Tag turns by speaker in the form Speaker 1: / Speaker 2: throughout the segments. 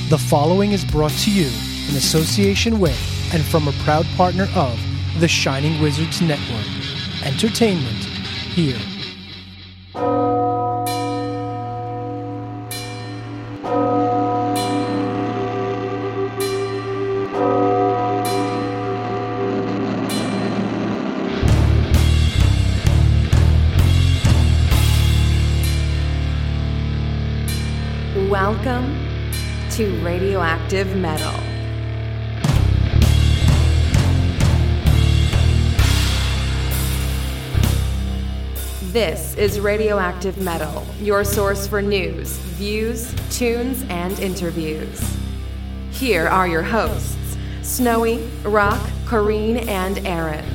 Speaker 1: The following is brought to you in association with and from a proud partner of the Shining Wizards Network. Entertainment here.
Speaker 2: Welcome to Radioactive Metal. This is Radioactive Metal, your source for news, views, tunes, and interviews. Here are your hosts, Snowy, Rock, Corrine, and Aaron.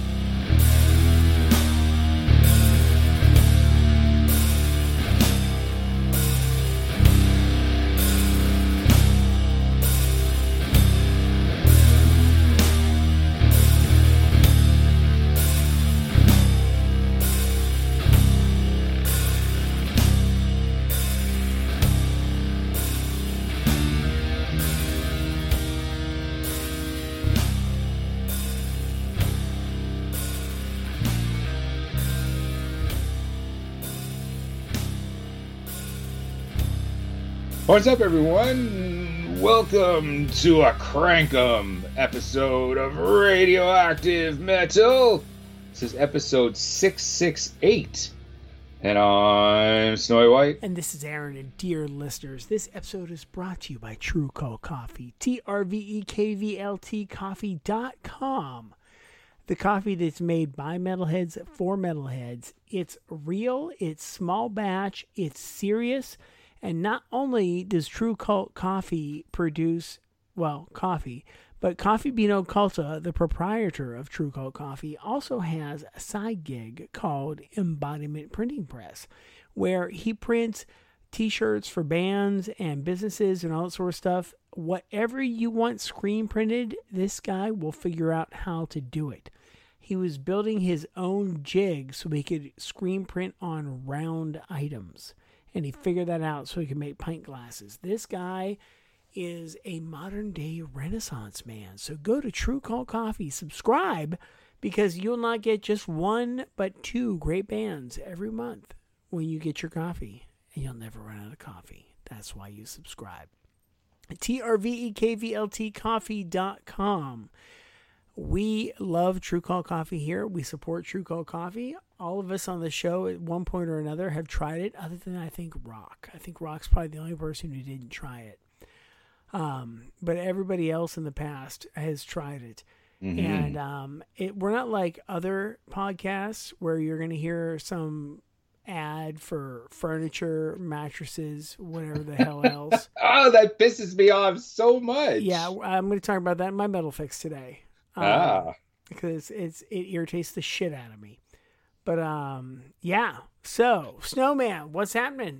Speaker 3: What's up, everyone? Welcome to a Crankum episode of Radioactive Metal. This is episode 668. And I'm Snowy White.
Speaker 1: And this is Aaron. And dear listeners, this episode is brought to you by True Cult Coffee. TRVEKVLT Coffee.com. The coffee that's made by metalheads for metalheads. It's real, it's small batch, it's serious. And not only does True Cult Coffee produce, coffee, but Coffee Bean Occulta, the proprietor of True Cult Coffee, also has a side gig called Embodiment Printing Press, where he prints t-shirts for bands and businesses and all that sort of stuff. Whatever you want screen printed, this guy will figure out how to do it. He was building his own jig so he could screen print on round items. And he figured that out so he could make pint glasses. This guy is a modern-day Renaissance man. So go to True Cult Coffee, subscribe, because you'll not get just one, but two great bands every month when you get your coffee. And you'll never run out of coffee. That's why you subscribe. TRVEKVLT Coffee.com. We love True Cult Coffee here. We support True Cult Coffee. All of us on the show at one point or another have tried it, other than I think Rock. I think Rock's probably the only person who didn't try it. But everybody else in the past has tried it. Mm-hmm. And we're not like other podcasts where you're going to hear some ad for furniture, mattresses, whatever the hell else.
Speaker 3: Oh, that pisses me off so much.
Speaker 1: Yeah, I'm going to talk about that in my Metal Fix today. Because it irritates the shit out of me. But, yeah. So, Snowman, what's happening?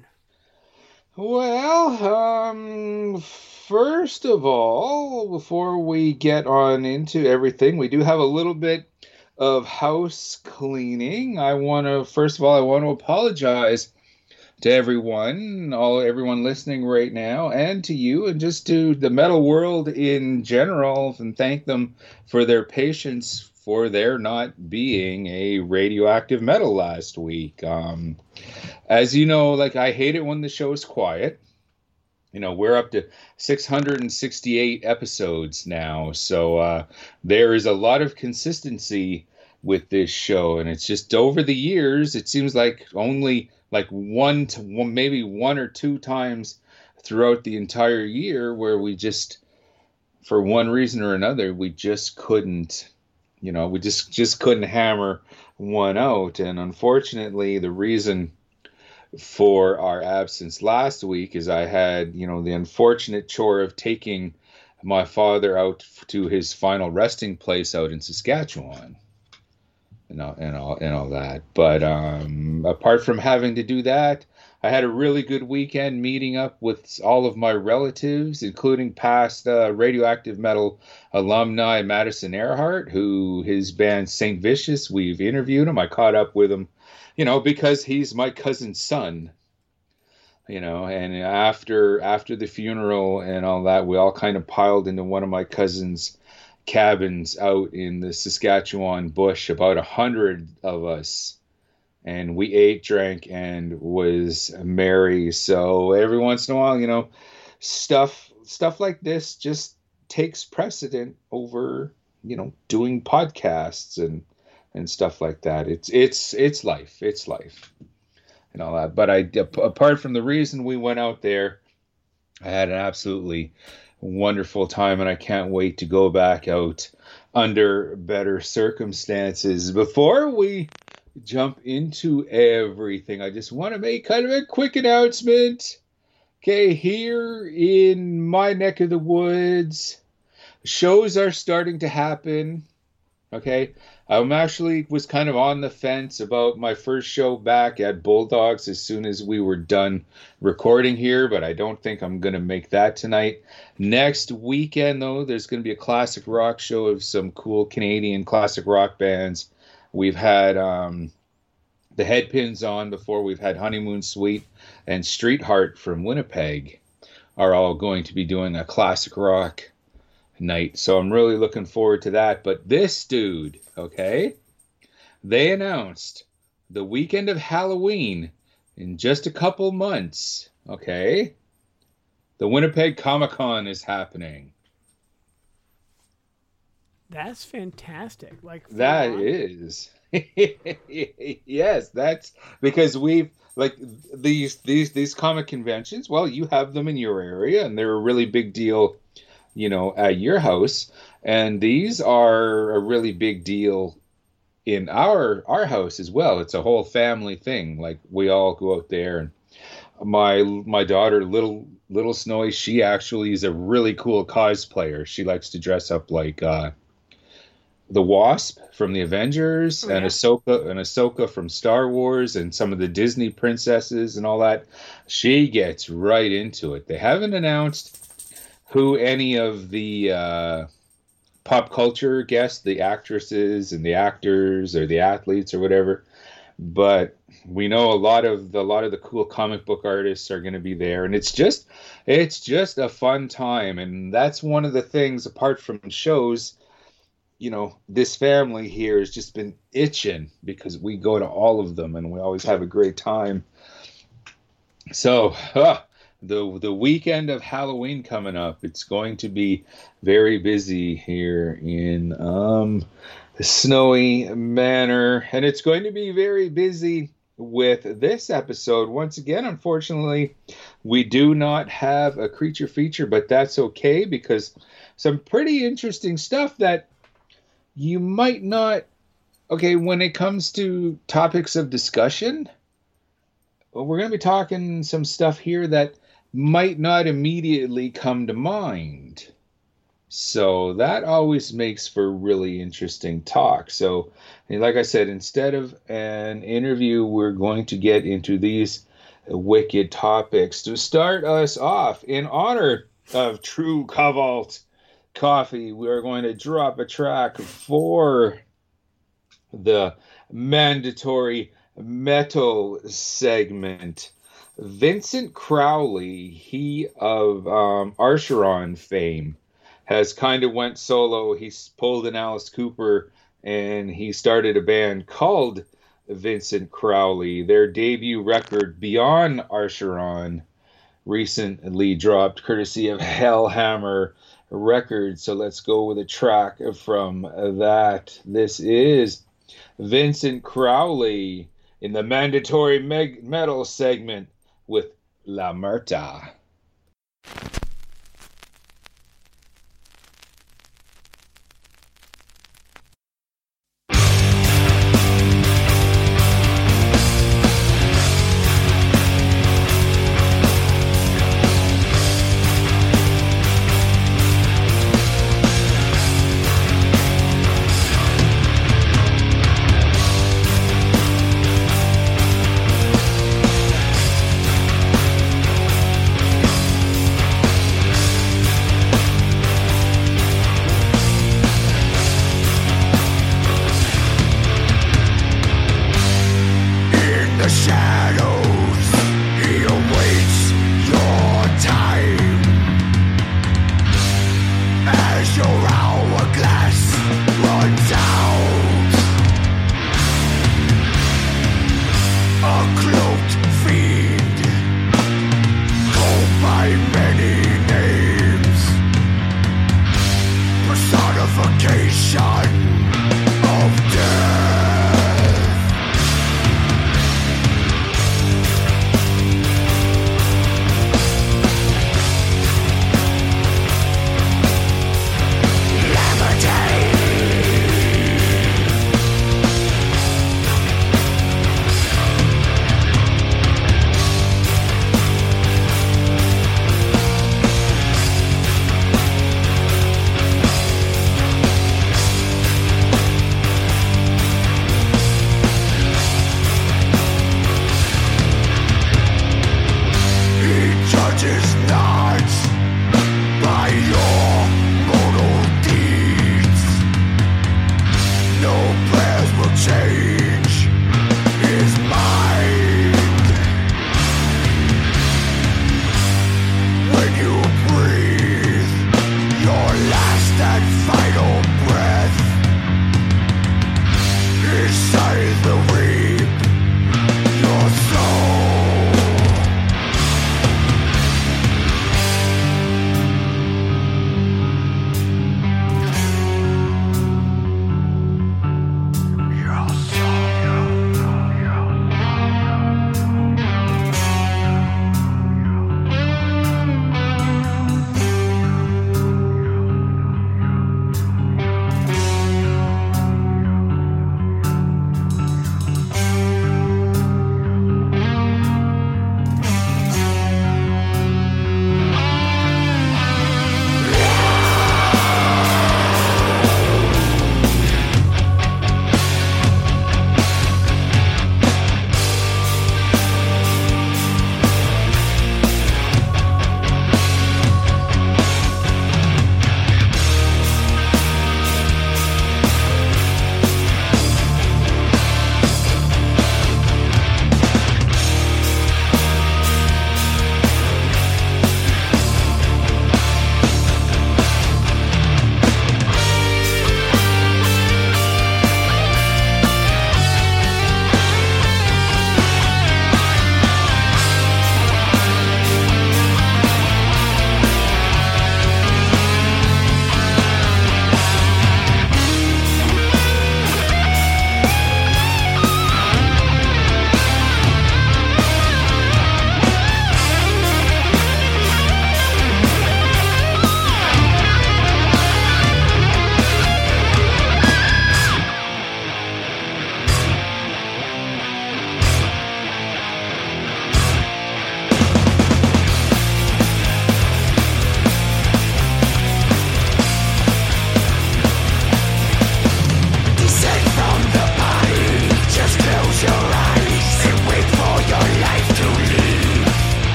Speaker 3: Well, first of all, before we get on into everything, we do have a little bit of house cleaning. First of all, I want to apologize to everyone listening right now, and to you, and just to the metal world in general, and thank them for their patience for there not being a Radioactive Metal last week. As you know, I hate it when the show is quiet. You know, we're up to 668 episodes now, so there is a lot of consistency with this show, and it's just over the years, it seems like only maybe one or two times throughout the entire year where we just, for one reason or another, we just couldn't, we just couldn't hammer one out. And unfortunately, the reason for our absence last week is I had, the unfortunate chore of taking my father out to his final resting place out in Saskatchewan. And all that. But apart from having to do that, I had a really good weekend meeting up with all of my relatives, including past Radioactive Metal alumni Madison Earhart, his band St. Vicious, we've interviewed him. I caught up with him, because he's my cousin's son. And after the funeral and all that, we all kind of piled into one of my cousin's cabins out in the Saskatchewan bush, about 100 of us, and we ate, drank, and was merry. So every once in a while, stuff like this just takes precedent over, doing podcasts and stuff like that. It's life and all that. But apart from the reason we went out there, I had an absolutely wonderful time, and I can't wait to go back out under better circumstances. Before we jump into everything, I just want to make kind of a quick announcement. Okay, here in my neck of the woods, shows are starting to happen. Okay, I was kind of on the fence about my first show back at Bulldogs as soon as we were done recording here, but I don't think I'm going to make that tonight. Next weekend, though, there's going to be a classic rock show of some cool Canadian classic rock bands. We've had the Headpins on before. We've had Honeymoon Suite and Streetheart from Winnipeg are all going to be doing a classic rock night. So I'm really looking forward to that. But this dude, okay, they announced the weekend of Halloween in just a couple months, okay, the Winnipeg Comic-Con is happening.
Speaker 1: That's fantastic.
Speaker 3: That is. Yes, that's because we've these comic conventions, well, you have them in your area and they're a really big deal, at your house, and these are a really big deal in our house as well. It's a whole family thing. Like, we all go out there, and my daughter, little Snowy, she actually is a really cool cosplayer. She likes to dress up like the Wasp from the Avengers, and Ahsoka from Star Wars, and some of the Disney princesses and all that. She gets right into it. They haven't announced who any of the pop culture guests, the actresses and the actors or the athletes or whatever, but we know a lot of the cool comic book artists are going to be there, and it's just a fun time. And that's one of the things, apart from shows, this family here has just been itching because we go to all of them and we always have a great time. So the weekend of Halloween coming up, it's going to be very busy here in Snowy Manor, and it's going to be very busy with this episode. Once again, unfortunately, we do not have a creature feature, but that's okay, because some pretty interesting stuff that you might not, when it comes to topics of discussion, we're going to be talking some stuff here that might not immediately come to mind. So that always makes for really interesting talk. So, like I said, instead of an interview, we're going to get into these wicked topics. To start us off, in honor of True Cobalt Coffee, we are going to drop a track for the mandatory metal segment. Vincent Crowley, he of Acheron fame, has kind of went solo. He's pulled an Alice Cooper, and he started a band called Vincent Crowley. Their debut record, Beyond Acheron, recently dropped courtesy of Hellhammer Records. So let's go with a track from that. This is Vincent Crowley in the mandatory metal segment with La Muerta.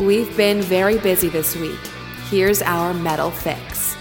Speaker 2: We've been very busy this week. Here's our metal fix.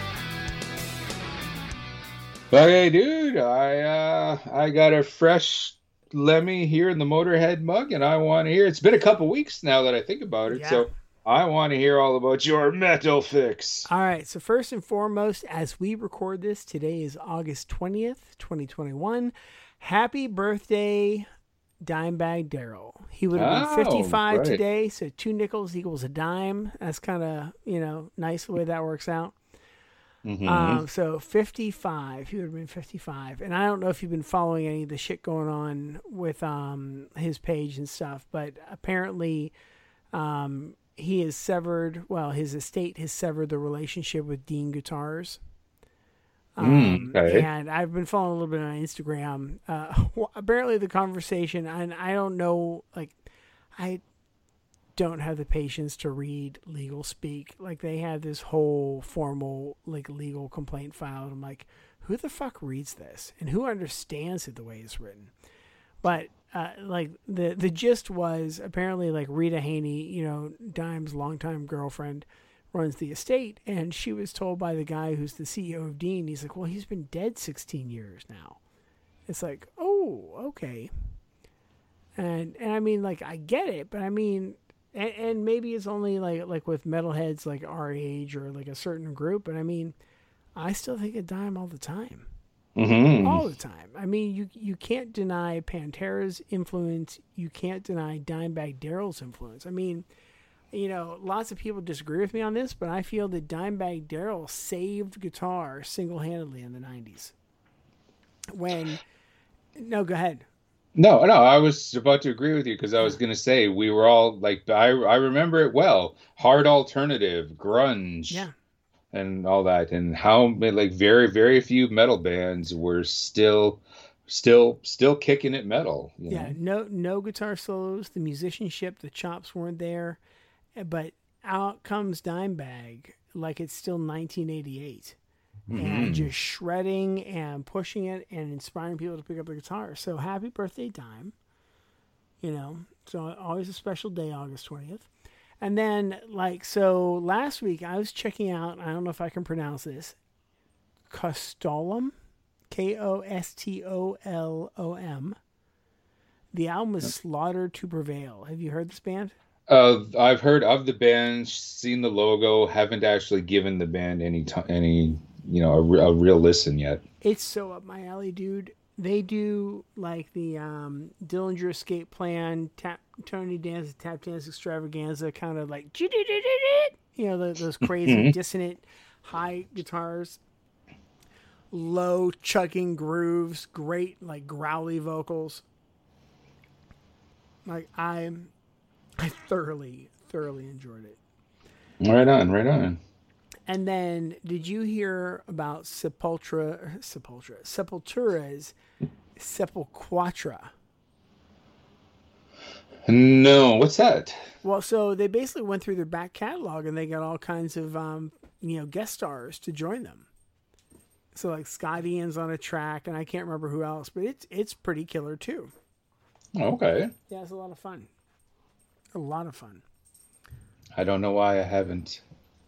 Speaker 3: Okay, dude, I got a fresh Lemmy here in the Motorhead mug, and I want to hear. It's been a couple weeks now that I think about it, so I want to hear all about your metal fix.
Speaker 1: All right, so first and foremost, as we record this, today is August 20th, 2021. Happy birthday, Dimebag Darrell. He would have been 55 today, so 2 nickels equals a dime. That's kind of, nice the way that works out.
Speaker 3: Mm-hmm.
Speaker 1: So 55, he would have been 55. And I don't know if you've been following any of the shit going on with his page and stuff, but apparently he has severed, his estate has severed the relationship with Dean Guitars.
Speaker 3: Okay.
Speaker 1: And I've been following a little bit on Instagram. Apparently the conversation, and I don't know, I don't have the patience to read legal speak. Like, they have this whole formal legal complaint filed. I'm like, who the fuck reads this and who understands it the way it's written? But the gist was apparently Rita Haney, Dime's longtime girlfriend, runs the estate, and she was told by the guy who's the CEO of Dean, he's like, well, he's been dead 16 years now. It's like, oh, okay. And I mean, I get it, but I mean, and maybe it's only like with metalheads our age or a certain group, but I mean, I still think of Dime all the time.
Speaker 3: Mm-hmm.
Speaker 1: All the time. I mean, you can't deny Pantera's influence. You can't deny Dimebag Darrell's influence. I mean, lots of people disagree with me on this, but I feel that Dimebag Darrell saved guitar single-handedly in the 90s. No, go ahead.
Speaker 3: No, I was about to agree with you because I was going to say we were all I remember it well. Hard alternative, grunge, and all that, and how very, very few metal bands were still kicking it metal. You know?
Speaker 1: No guitar solos. The musicianship, the chops weren't there, but out comes Dimebag like it's still 1988. And just shredding and pushing it and inspiring people to pick up the guitar. So happy birthday, Dime. So always a special day, August 20th. And then, so last week I was checking out, I don't know if I can pronounce this, Kostolom, Kostolom. The album is Slaughter to Prevail. Have you heard this band?
Speaker 3: I've heard of the band, seen the logo, haven't actually given the band any a real listen yet.
Speaker 1: It's so up my alley, dude. They do the Dillinger Escape Plan, Tony Danza, Tap Dance Extravaganza, kind of those crazy dissonant high guitars, low chugging grooves, great growly vocals. I thoroughly enjoyed it.
Speaker 3: Right on.
Speaker 1: And then, did you hear about Sepultura's Sepulquatra?
Speaker 3: No, what's that?
Speaker 1: Well, so they basically went through their back catalog and they got all kinds of, guest stars to join them. So Scott Ian's on a track, and I can't remember who else, but it's pretty killer too.
Speaker 3: Okay.
Speaker 1: Yeah, it's a lot of fun. A lot of fun.
Speaker 3: I don't know why I haven't.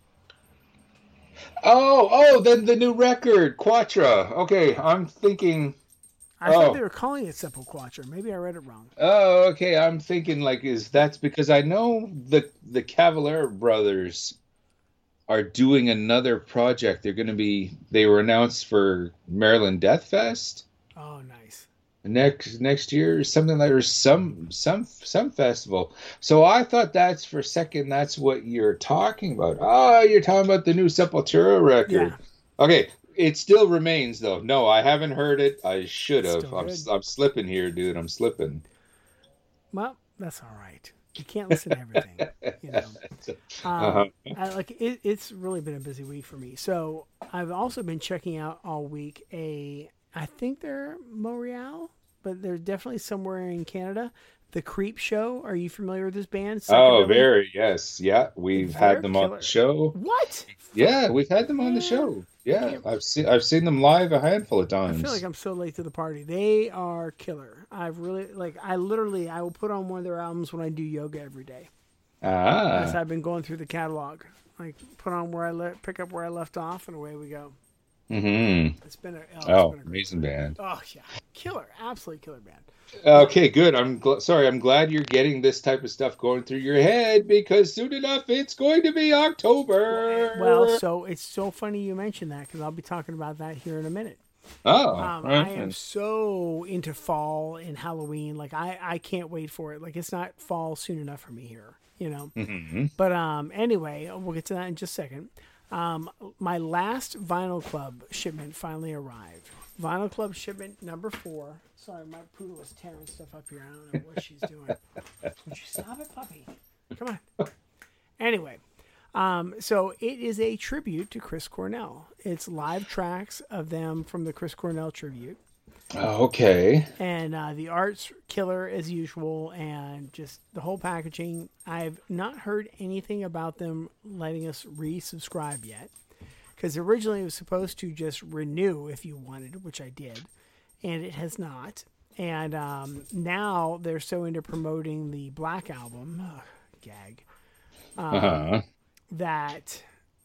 Speaker 3: Oh, then the new record, Quatra. Okay, I'm thinking.
Speaker 1: I thought they were calling it Sepulquatra. Maybe I read it wrong.
Speaker 3: Oh, okay. I'm thinking that's because I know the Cavalier brothers are doing another project. They were announced for Maryland Death Fest.
Speaker 1: Oh, nice.
Speaker 3: Next year, something like, or some festival. So I thought that's what you're talking about. Oh, you're talking about the new Sepultura record.
Speaker 1: Yeah.
Speaker 3: Okay, it still remains though. No, I haven't heard it. I should have. I'm slipping here, dude. I'm slipping.
Speaker 1: Well, that's all right. You can't listen to everything. It's really been a busy week for me. So I've also been checking out all week I think they're Montreal, but they're definitely somewhere in Canada. The Creep Show. Are you familiar with this band?
Speaker 3: Oh, very, yes. Yeah, we've had them on the show.
Speaker 1: What?
Speaker 3: Yeah, we've had them on the show. Yeah, I've seen them live a handful of times.
Speaker 1: I feel like I'm so late to the party. They are killer. I will put on one of their albums when I do yoga every day. As
Speaker 3: Ah.
Speaker 1: I've been going through the catalog, like put on pick up where I left off, and away we go.
Speaker 3: Mm-hmm.
Speaker 1: It's been a
Speaker 3: Oh,
Speaker 1: great
Speaker 3: amazing
Speaker 1: time.
Speaker 3: band.
Speaker 1: Oh yeah, killer, absolutely killer band.
Speaker 3: Okay, good. Sorry. I'm glad you're getting this type of stuff going through your head because soon enough it's going to be October.
Speaker 1: Well, so it's so funny you mentioned that because I'll be talking about that here in a minute.
Speaker 3: Oh,
Speaker 1: I am so into fall and Halloween. Like I can't wait for it. Like it's not fall soon enough for me here, you know.
Speaker 3: Mm-hmm.
Speaker 1: But anyway, we'll get to that in just a second. My last Vinyl Club shipment finally arrived. Vinyl Club shipment number 4. Sorry, my poodle is tearing stuff up here. I don't know what she's doing. Would you stop it, puppy? Come on. Anyway, so it is a tribute to Chris Cornell. It's live tracks of them from the Chris Cornell tribute.
Speaker 3: Okay.
Speaker 1: And the art's killer as usual, and just the whole packaging. I've not heard anything about them letting us resubscribe yet, because originally it was supposed to just renew if you wanted, which I did, and it has not. And now they're so into promoting the Black Album, gag, that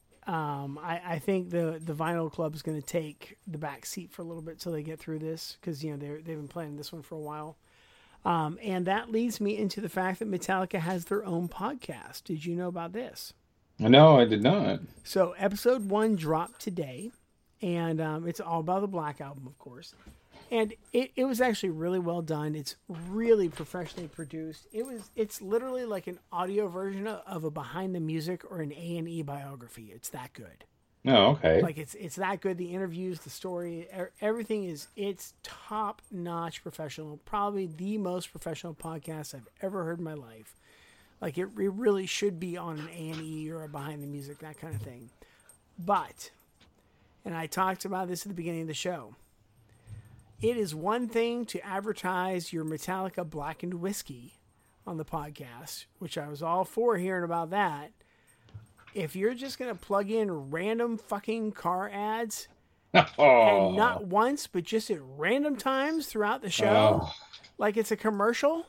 Speaker 1: I think the Vinyl Club is going to take the back seat for a little bit till they get through this, because they've been planning this one for a while. And that leads me into the fact that Metallica has their own podcast. Did you know about this?
Speaker 3: No, I did not.
Speaker 1: So episode 1 dropped today, and it's all about the Black Album, of course. And it was actually really well done. It's really professionally produced. It's literally like an audio version of a Behind the Music or an A&E biography. It's that good.
Speaker 3: Oh, okay.
Speaker 1: Like it's that good. The interviews, the story, everything it's top notch professional. Probably the most professional podcast I've ever heard in my life. Like it really should be on an A&E or a Behind the Music, that kind of thing. But, and I talked about this at the beginning of the show, it is one thing to advertise your Metallica blackened whiskey on the podcast, which I was all for hearing about that. If you're just going to plug in random fucking car ads, and not once, but just at random times throughout the show, like it's a commercial,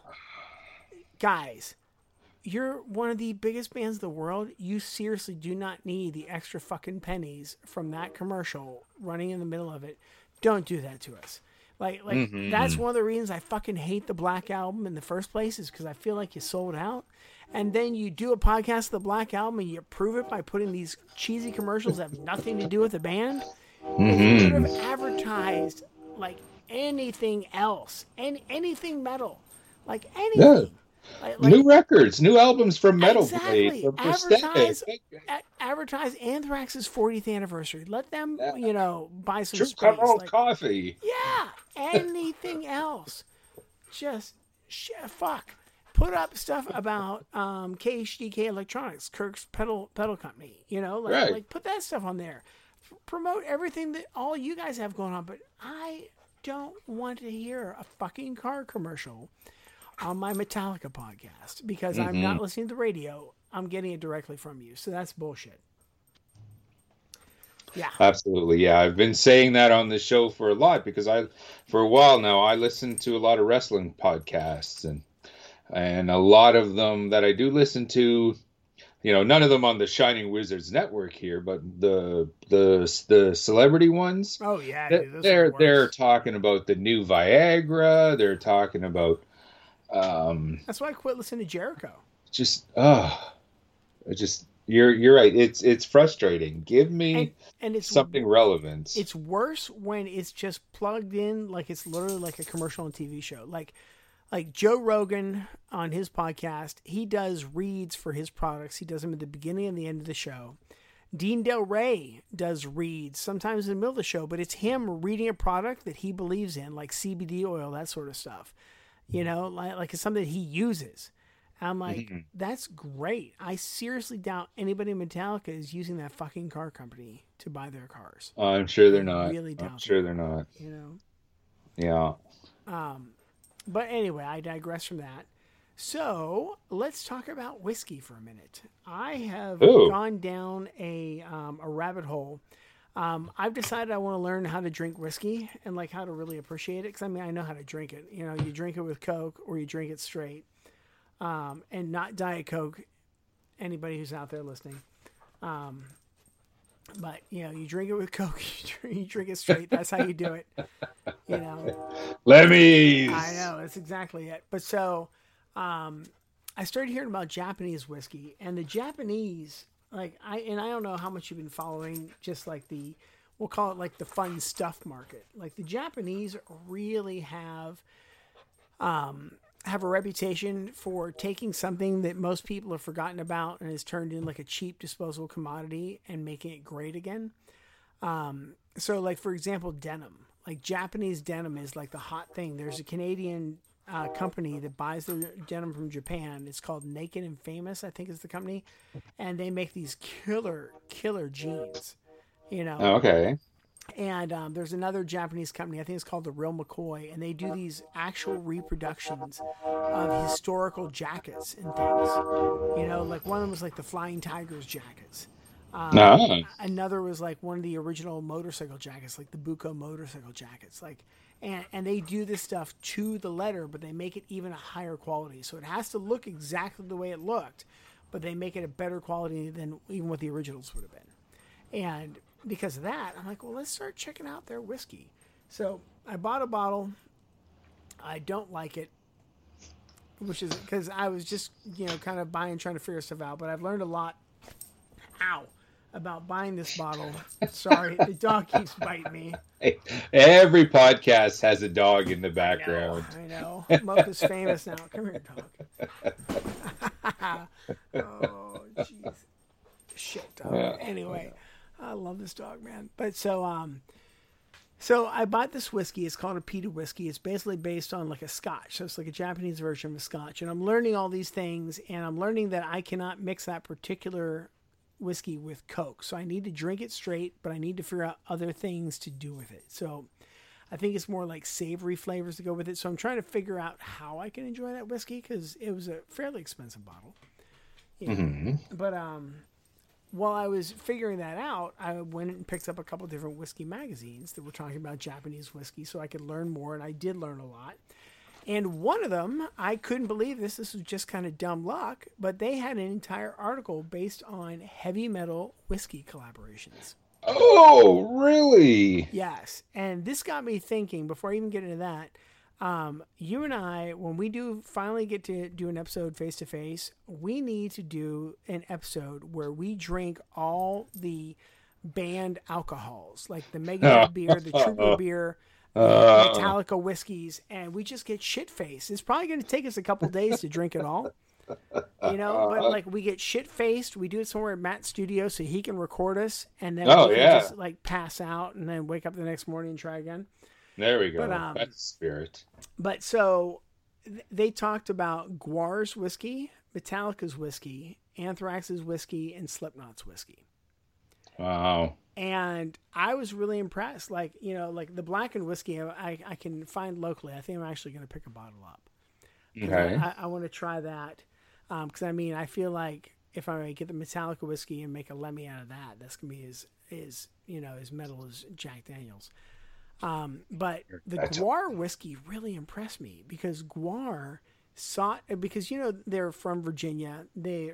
Speaker 1: guys, you're one of the biggest bands in the world. You seriously do not need the extra fucking pennies from that commercial running in the middle of it. Don't do that to us. Like that's one of the reasons I fucking hate the Black Album in the first place, is because I feel like you sold out. And then you do a podcast of the Black Album and you prove it by putting these cheesy commercials that have nothing to do with the band. If you could have advertised like anything else, anything metal, like anything.
Speaker 3: Yeah.
Speaker 1: Like,
Speaker 3: new records, new albums from Metal
Speaker 1: exactly.
Speaker 3: Blade, from Prosthetic.
Speaker 1: Advertise Anthrax's 40th anniversary. Let them, buy some
Speaker 3: True
Speaker 1: space.
Speaker 3: Color Coffee.
Speaker 1: Yeah, anything else. Just fuck. Put up stuff about KHDK Electronics, Kirk's pedal company.
Speaker 3: Right.
Speaker 1: Like put that stuff on there. Promote everything that all you guys have going on. But I don't want to hear a fucking car commercial on my Metallica podcast, because I'm not listening to the radio. I'm getting it directly from you. So that's bullshit. Yeah.
Speaker 3: Absolutely. Yeah. I've been saying that on the show for a lot, because for a while now, I listen to a lot of wrestling podcasts, and a lot of them that I do listen to, none of them on the Shining Wizards network here, but the celebrity ones.
Speaker 1: Oh yeah. Dude,
Speaker 3: they're talking about the new Viagra. They're talking about,
Speaker 1: that's why I quit listening to Jericho.
Speaker 3: You're right. It's frustrating. Give me
Speaker 1: and it's
Speaker 3: something relevant.
Speaker 1: It's worse when it's just plugged in, like it's literally like a commercial on a TV show. Like Joe Rogan on his podcast, he does reads for his products. He does them at the beginning and the end of the show. Dean Del Rey does reads sometimes in the middle of the show, but it's him reading a product that he believes in, like CBD oil, that sort of stuff. Like it's something that he uses. I'm like, that's great. I seriously doubt anybody in Metallica is using that fucking car company to buy their cars.
Speaker 3: I'm sure they're not.
Speaker 1: Really doubt
Speaker 3: I'm sure they're not. Yeah.
Speaker 1: But anyway, I digress from that. So let's talk about whiskey for a minute. I have gone down a rabbit hole. I've decided I want to learn how to drink whiskey and like how to really appreciate it. Because I know how to drink it. You drink it with Coke or you drink it straight, and not Diet Coke. anybody who's out there listening. But you drink it with Coke. You drink it straight. That's how you do it.
Speaker 3: Lemmies.
Speaker 1: I know, that's exactly it. But so, I started hearing about Japanese whiskey, and the Japanese, I don't know how much you've been following, just like we'll call it like the fun stuff market. Like the Japanese really have a reputation for taking something that most people have forgotten about and has turned in like a cheap disposable commodity and making it great again. So like, for example, denim, like Japanese denim is like the hot thing. There's a Canadian company that buys their denim from Japan. It's called Naked and Famous, I think is the company. And they make these killer jeans,
Speaker 3: Oh, okay.
Speaker 1: And there's another Japanese company, I think it's called the Real McCoy, and they do these actual reproductions of historical jackets and things. Like one of them was like the Flying Tigers jackets. Another was like one of the original motorcycle jackets, like the Buko motorcycle jackets. And they do this stuff to the letter, but they make it even a higher quality. So it has to look exactly the way it looked, but they make it a better quality than even what the originals would have been. And because of that, I'm like, well, let's start checking out their whiskey. So I bought a bottle. I don't like it, which is because I was just, kind of trying to figure stuff out. But I've learned a lot. About buying this bottle. Sorry, the dog keeps biting me.
Speaker 3: Hey, every podcast has a dog in the background.
Speaker 1: I know. Mocha's famous now. Come here, dog. Oh, jeez. Shit, dog.
Speaker 3: Yeah.
Speaker 1: Anyway, I love this dog, man. But so I bought this whiskey. It's called a peated whiskey. It's basically based on like a Scotch. So it's like a Japanese version of a Scotch. And I'm learning all these things, and I'm learning that I cannot mix that particular whiskey with Coke. So I need to drink it straight, but I need to figure out other things to do with it. So I think it's more like savory flavors to go with it. So I'm trying to figure out how I can enjoy that whiskey, because it was a fairly expensive bottle. But while I was figuring that out, I went and picked up a couple different whiskey magazines that were talking about Japanese whiskey so I could learn more, and I did learn a lot. And one of them, I couldn't believe this. This was just kind of dumb luck, but they had an entire article based on heavy metal whiskey collaborations.
Speaker 3: Oh, really?
Speaker 1: Yes. And this got me thinking, before I even get into that, you and I, when we do finally get to do an episode face to face, we need to do an episode where we drink all the banned alcohols, like the Megadeth beer, the Trooper beer, Metallica whiskeys, and we just get shit faced. It's probably going to take us a couple days to drink it all, but like we get shit faced. We do it somewhere at Matt's studio so he can record us, and then we can just like pass out and then wake up the next morning and try again.
Speaker 3: There we go. That's the spirit.
Speaker 1: But so they talked about Guar's whiskey, Metallica's whiskey, Anthrax's whiskey, and Slipknot's whiskey.
Speaker 3: Wow.
Speaker 1: And I was really impressed. Like, like the blackened whiskey I can find locally. I think I'm actually going to pick a bottle up.
Speaker 3: Okay.
Speaker 1: I want to try that. Because, I feel like if I get the Metallica whiskey and make a Lemmy out of that, that's going to be as metal as Jack Daniels. But the Guar whiskey really impressed me because Guar because they're from Virginia. They're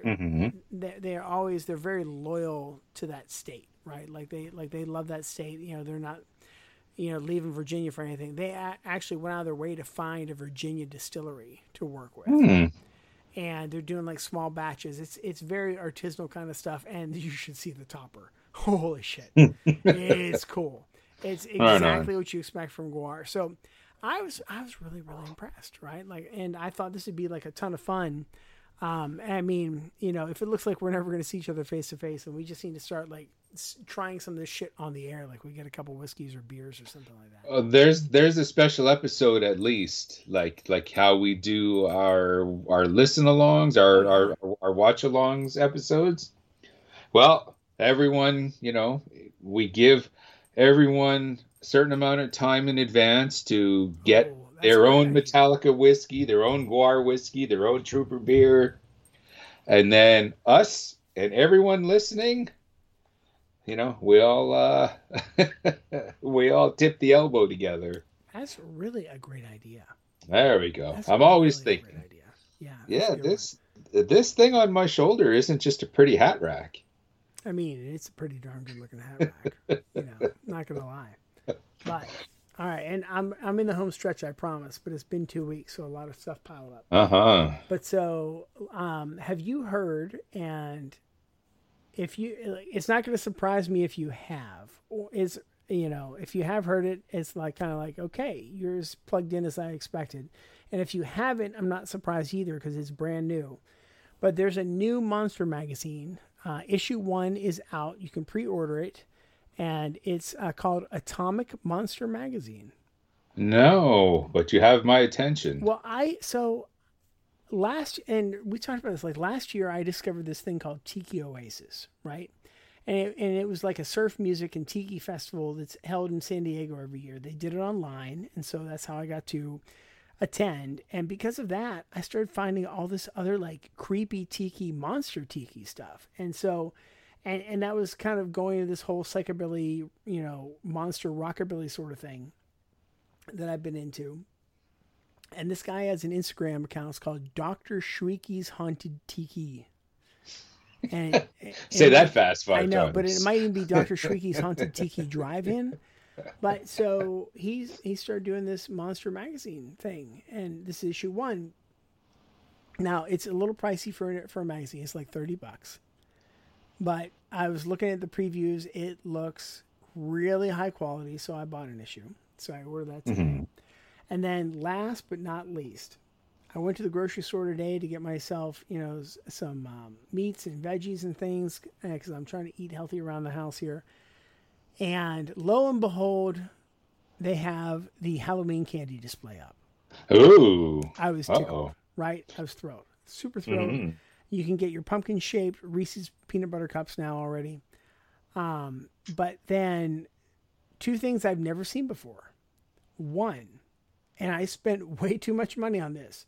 Speaker 1: very loyal to that state, right? Like they love that state. They're not leaving Virginia for anything. They actually went out of their way to find a Virginia distillery to work with. And they're doing like small batches. It's very artisanal kind of stuff, and you should see the topper. Holy shit. It's cool. It's exactly what you expect from Guar. So I was really, really impressed, right? And I thought this would be like a ton of fun. If it looks like we're never going to see each other face to face, and we just need to start like trying some of this shit on the air, like we get a couple whiskeys or beers or something like that.
Speaker 3: Oh, there's a special episode at least, like how we do our listen alongs, our watch alongs episodes. Well, everyone, we give everyone a certain amount of time in advance to get their own Metallica whiskey, their own Guar whiskey, their own Trooper beer, and then us and everyone listening, we all we all tip the elbow together.
Speaker 1: That's really a great idea.
Speaker 3: There we go. I'm always thinking.
Speaker 1: Yeah.
Speaker 3: this thing on my shoulder isn't just a pretty hat rack.
Speaker 1: I mean, it's a pretty darn good looking hat rack. Not gonna lie. But all right, and I'm in the home stretch, I promise. But it's been 2 weeks, so a lot of stuff piled up. But so, have you heard? And if you, it's not going to surprise me if you have, or if you have heard it, it's like kind of like, okay, you're as plugged in as I expected. And if you haven't, I'm not surprised either because it's brand new. But there's a new Monster magazine. Issue 1 is out. You can pre-order it. And it's called Atomic Monster Magazine.
Speaker 3: No, but you have my attention.
Speaker 1: Well, and we talked about this, like last year I discovered this thing called Tiki Oasis, right? And it was like a surf music and tiki festival that's held in San Diego every year. They did it online, and so that's how I got to attend. And because of that, I started finding all this other like creepy tiki, monster tiki stuff. And so... And that was kind of going to this whole psychobilly, monster rockabilly sort of thing that I've been into. And this guy has an Instagram account. It's called Dr. Shrieky's Haunted Tiki. And
Speaker 3: say that fast 5 times.
Speaker 1: I know, but it might even be Dr. Shrieky's Haunted Tiki Drive-In. But so he started doing this Monster magazine thing, and this is issue 1. Now it's a little pricey for a magazine. It's like $30. But I was looking at the previews. It looks really high quality, so I bought an issue. So I ordered that today. Mm-hmm. And then last but not least, I went to the grocery store today to get myself, some meats and veggies and things because I'm trying to eat healthy around the house here. And lo and behold, they have the Halloween candy display up.
Speaker 3: Ooh.
Speaker 1: I was tickled, right? I was thrilled. Super thrilled. Mm-hmm. You can get your pumpkin-shaped Reese's peanut butter cups now already. But then 2 things I've never seen before. 1, and I spent way too much money on this.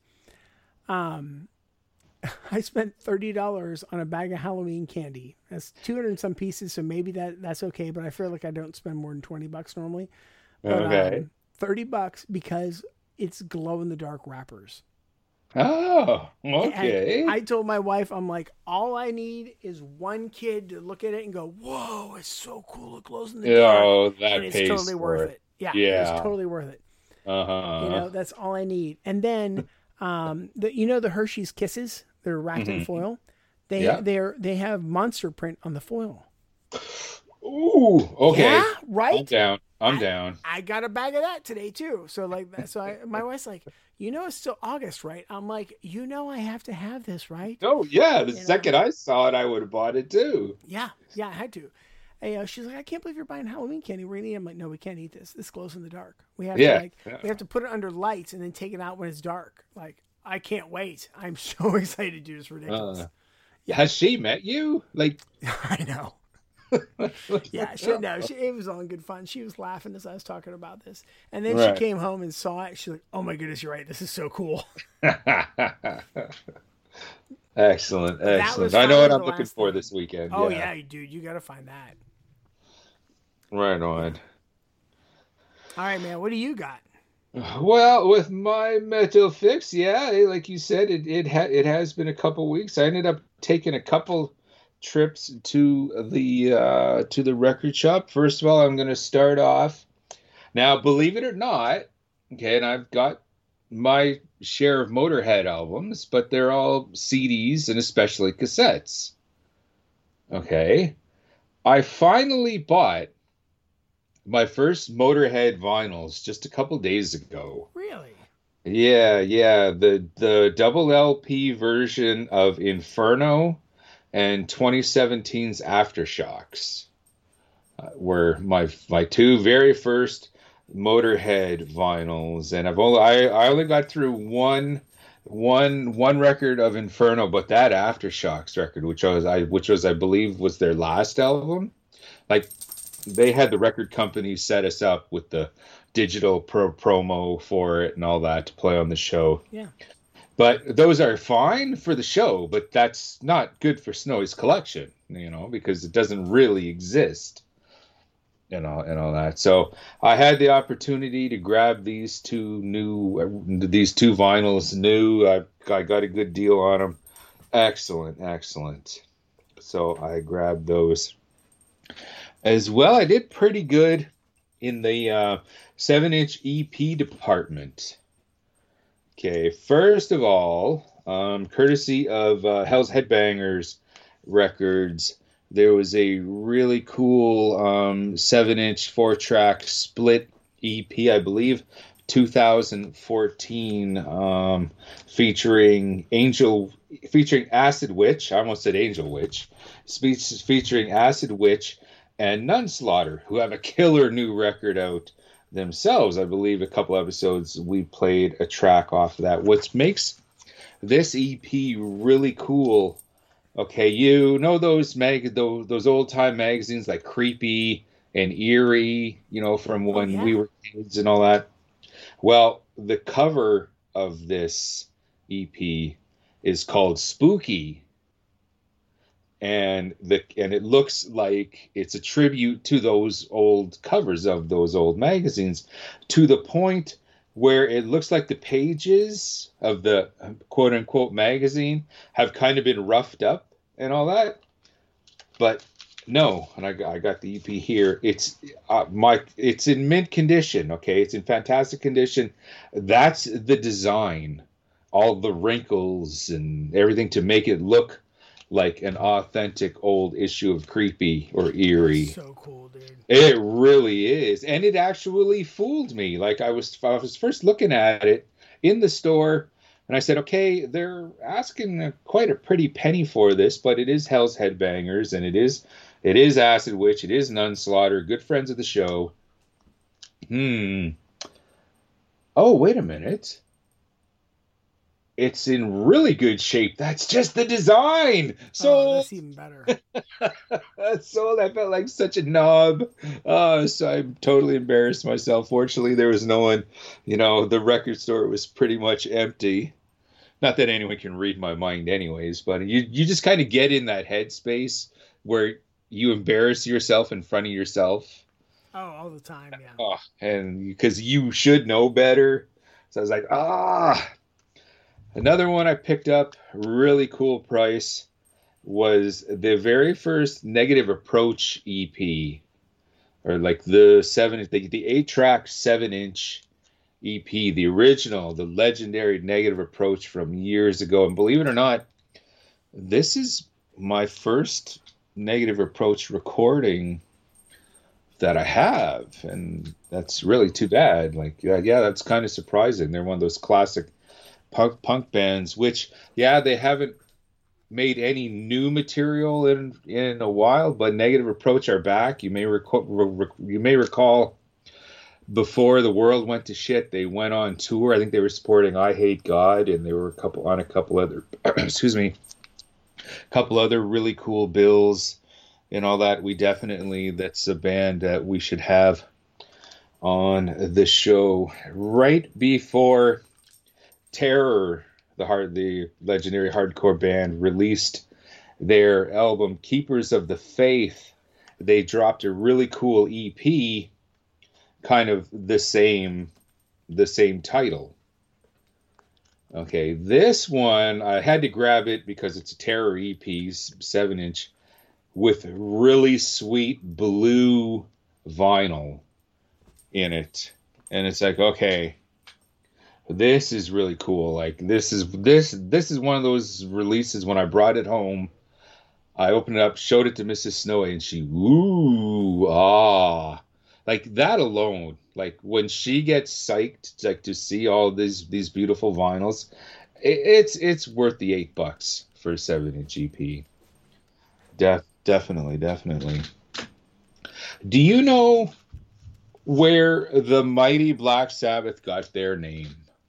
Speaker 1: I spent $30 on a bag of Halloween candy. That's 200 and some pieces, so maybe that's okay, but I feel like I don't spend more than $20 normally. But,
Speaker 3: okay.
Speaker 1: $30 because it's glow-in-the-dark wrappers.
Speaker 3: Oh, okay.
Speaker 1: And I told my wife, I'm like, all I need is one kid to look at it and go, whoa, it's so cool. It glows in the dark.
Speaker 3: Oh, that
Speaker 1: and it's totally worth it. Yeah, it's totally worth it.
Speaker 3: Uh-huh.
Speaker 1: That's all I need. And then, the Hershey's Kisses, they're wrapped in foil. They have monster print on the foil.
Speaker 3: Ooh, okay.
Speaker 1: Yeah, right?
Speaker 3: I'm down.
Speaker 1: I got a bag of that today too. So my wife's like, it's still August, right? I'm like, I have to have this, right?
Speaker 3: Oh yeah. The second I saw it, I would have bought it too.
Speaker 1: Yeah, I had to. And, she's like, I can't believe you're buying Halloween candy. We're gonna eat. I'm like, no, we can't eat this. This glows in the dark. We have we have to put it under lights and then take it out when it's dark. Like, I can't wait. I'm so excited, dude. It's ridiculous.
Speaker 3: Has she met you? Like,
Speaker 1: I know. Yeah, it was all in good fun. She was laughing as I was talking about this. And then she came home and saw it. She's like, oh my goodness, you're right. This is so cool.
Speaker 3: Excellent. I know what I'm looking for this weekend.
Speaker 1: Oh, yeah, dude. You got to find that.
Speaker 3: Right on.
Speaker 1: All right, man. What do you got?
Speaker 3: Well, with my Metal Fix, like you said, it has been a couple weeks. I ended up taking a couple trips to the record shop. First of all, I'm going to start off. Now, believe it or not, okay, and I've got my share of Motorhead albums, but they're all CDs and especially cassettes. Okay. I finally bought my first Motorhead vinyls just a couple days ago.
Speaker 1: Really?
Speaker 3: Yeah. The double LP version of Inferno and 2017's Aftershocks were my 2 very first Motorhead vinyls, and I only got through one record of Inferno, but that Aftershocks record, which was I believe was their last album. Like, they had the record company set us up with the digital promo for it and all that to play on the show.
Speaker 1: Yeah.
Speaker 3: But those are fine for the show, but that's not good for Snowy's collection, because it doesn't really exist, and all that. So I had the opportunity to grab these two vinyls new. I got a good deal on them. Excellent, excellent. So I grabbed those as well. I did pretty good in the 7-inch EP department. Okay, first of all, courtesy of Hell's Headbangers Records, there was a really cool 7-inch 4-track split EP, I believe, 2014, featuring Acid Witch. I almost said Angel Witch. Featuring Acid Witch and Nunslaughter, who have a killer new record out themselves. I believe a couple episodes we played a track off of that. What makes this EP really cool, okay, you know those old time magazines like Creepy and Eerie, from when we were kids and all that. Well, the cover of this EP is called Spooky. And it looks like it's a tribute to those old covers of those old magazines, to the point where it looks like the pages of the quote unquote magazine have kind of been roughed up and all that. But no, and I got the EP here. It's in mint condition. Okay, it's in fantastic condition. That's the design, all the wrinkles and everything to make it look like an authentic old issue of Creepy or Eerie.
Speaker 1: So cool, dude.
Speaker 3: It really is. And it actually fooled me. Like I was first looking at it in the store and I said, okay, they're asking quite a pretty penny for this, but it is Hell's Headbangers and it is Acid Witch, it is Nunslaughter, good friends of the show. Oh, wait a minute. It's in really good shape. That's just the design. So
Speaker 1: that's even better.
Speaker 3: So I felt like such a knob. So I totally embarrassed myself. Fortunately, there was no one. The record store was pretty much empty. Not that anyone can read my mind, anyways. But you just kind of get in that headspace where you embarrass yourself in front of yourself.
Speaker 1: Oh, all the time, yeah.
Speaker 3: Oh, and because you should know better. So I was like, Another one I picked up, really cool price, was the very first Negative Approach EP, or like the 8-track 7-inch EP, the original, the legendary Negative Approach from years ago. And believe it or not, this is my first Negative Approach recording that I have, and that's really too bad. Like, yeah, that's kind of surprising. They're one of those classic punk bands, which they haven't made any new material in a while, but Negative Approach are back. You may recall before the world went to shit, they went on tour. I think they were supporting I Hate God, and they were a couple other couple other really cool bills and all that. That's a band that we should have on the show. Right before Terror, the legendary hardcore band, released their album Keepers of the Faith, they dropped a really cool EP, kind of the same title. Okay, this one I had to grab it because it's a Terror EP, 7-inch, with really sweet blue vinyl in it, and it's like, okay, this is really cool. Like this is one of those releases. When I brought it home, I opened it up, showed it to Mrs. Snowy, and she like that alone. Like when she gets psyched, like to see all these beautiful vinyls, it's worth the $8 for a 7-inch EP. Definitely. Do you know where the mighty Black Sabbath got their name?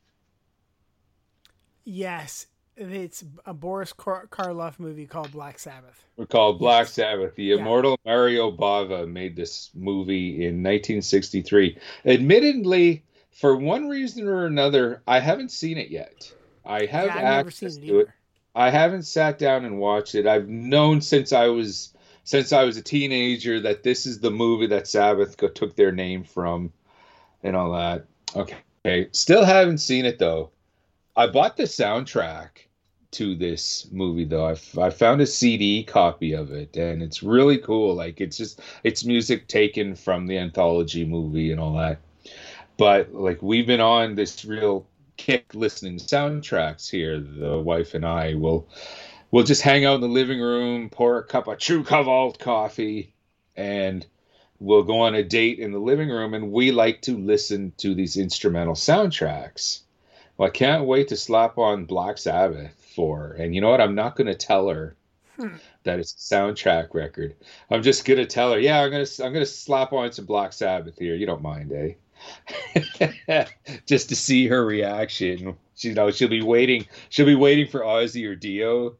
Speaker 1: Yes, it's a Boris Karloff movie called Black Sabbath.
Speaker 3: We're called Black Sabbath. The immortal Mario Bava made this movie in 1963. Admittedly, for one reason or another, I haven't seen it yet. I have access to it. I haven't sat down and watched it. I've known since I was a teenager that this is the movie that Sabbath took their name from and all that. Okay. Still haven't seen it, though. I bought the soundtrack to this movie though. I found a CD copy of it, and it's really cool. Like it's music taken from the anthology movie and all that. But like we've been on this real kick listening to soundtracks here. The wife and I we'll just hang out in the living room, pour a cup of True Cavalt coffee, and we'll go on a date in the living room, and we like to listen to these instrumental soundtracks. Well, I can't wait to slap on Black Sabbath for her. And you know what? I'm not going to tell her that it's a soundtrack record. I'm just going to tell her, yeah, I'm going to slap on some Black Sabbath here. You don't mind, eh? Just to see her reaction. She'll be waiting for Ozzy or Dio.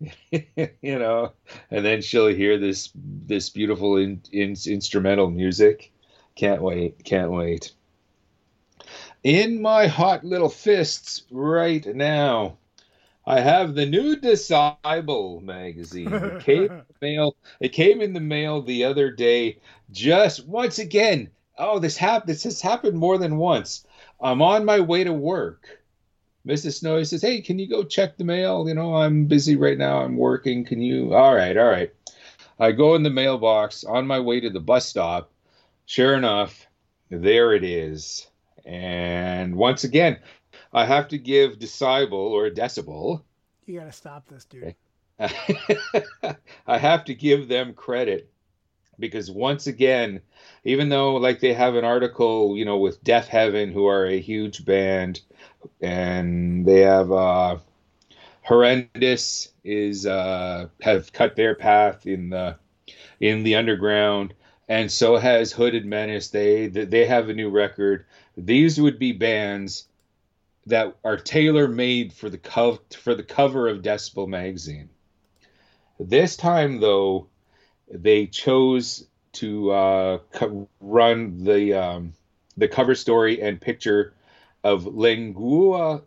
Speaker 3: And then she'll hear this beautiful instrumental music. Can't wait. In my hot little fists right now, I have the new Disciple magazine. It came in the mail the other day. Just once again, this has happened more than once. I'm on my way to work. Mrs. Snowy says, "Hey, can you go check the mail? I'm busy right now. I'm working. Can you?" All right. I go in the mailbox on my way to the bus stop. Sure enough, there it is. And once again, I have to give Disciple or Decibel.
Speaker 1: You got to stop this, dude.
Speaker 3: I have to give them credit because once again, even though like they have an article, with Deaf Heaven, who are a huge band, and they have Horrendous have cut their path in the underground, and so has Hooded Menace. They have a new record. These would be bands that are tailor-made for the cover of Decibel magazine. This time, though, they chose to run the cover story and picture of Lingua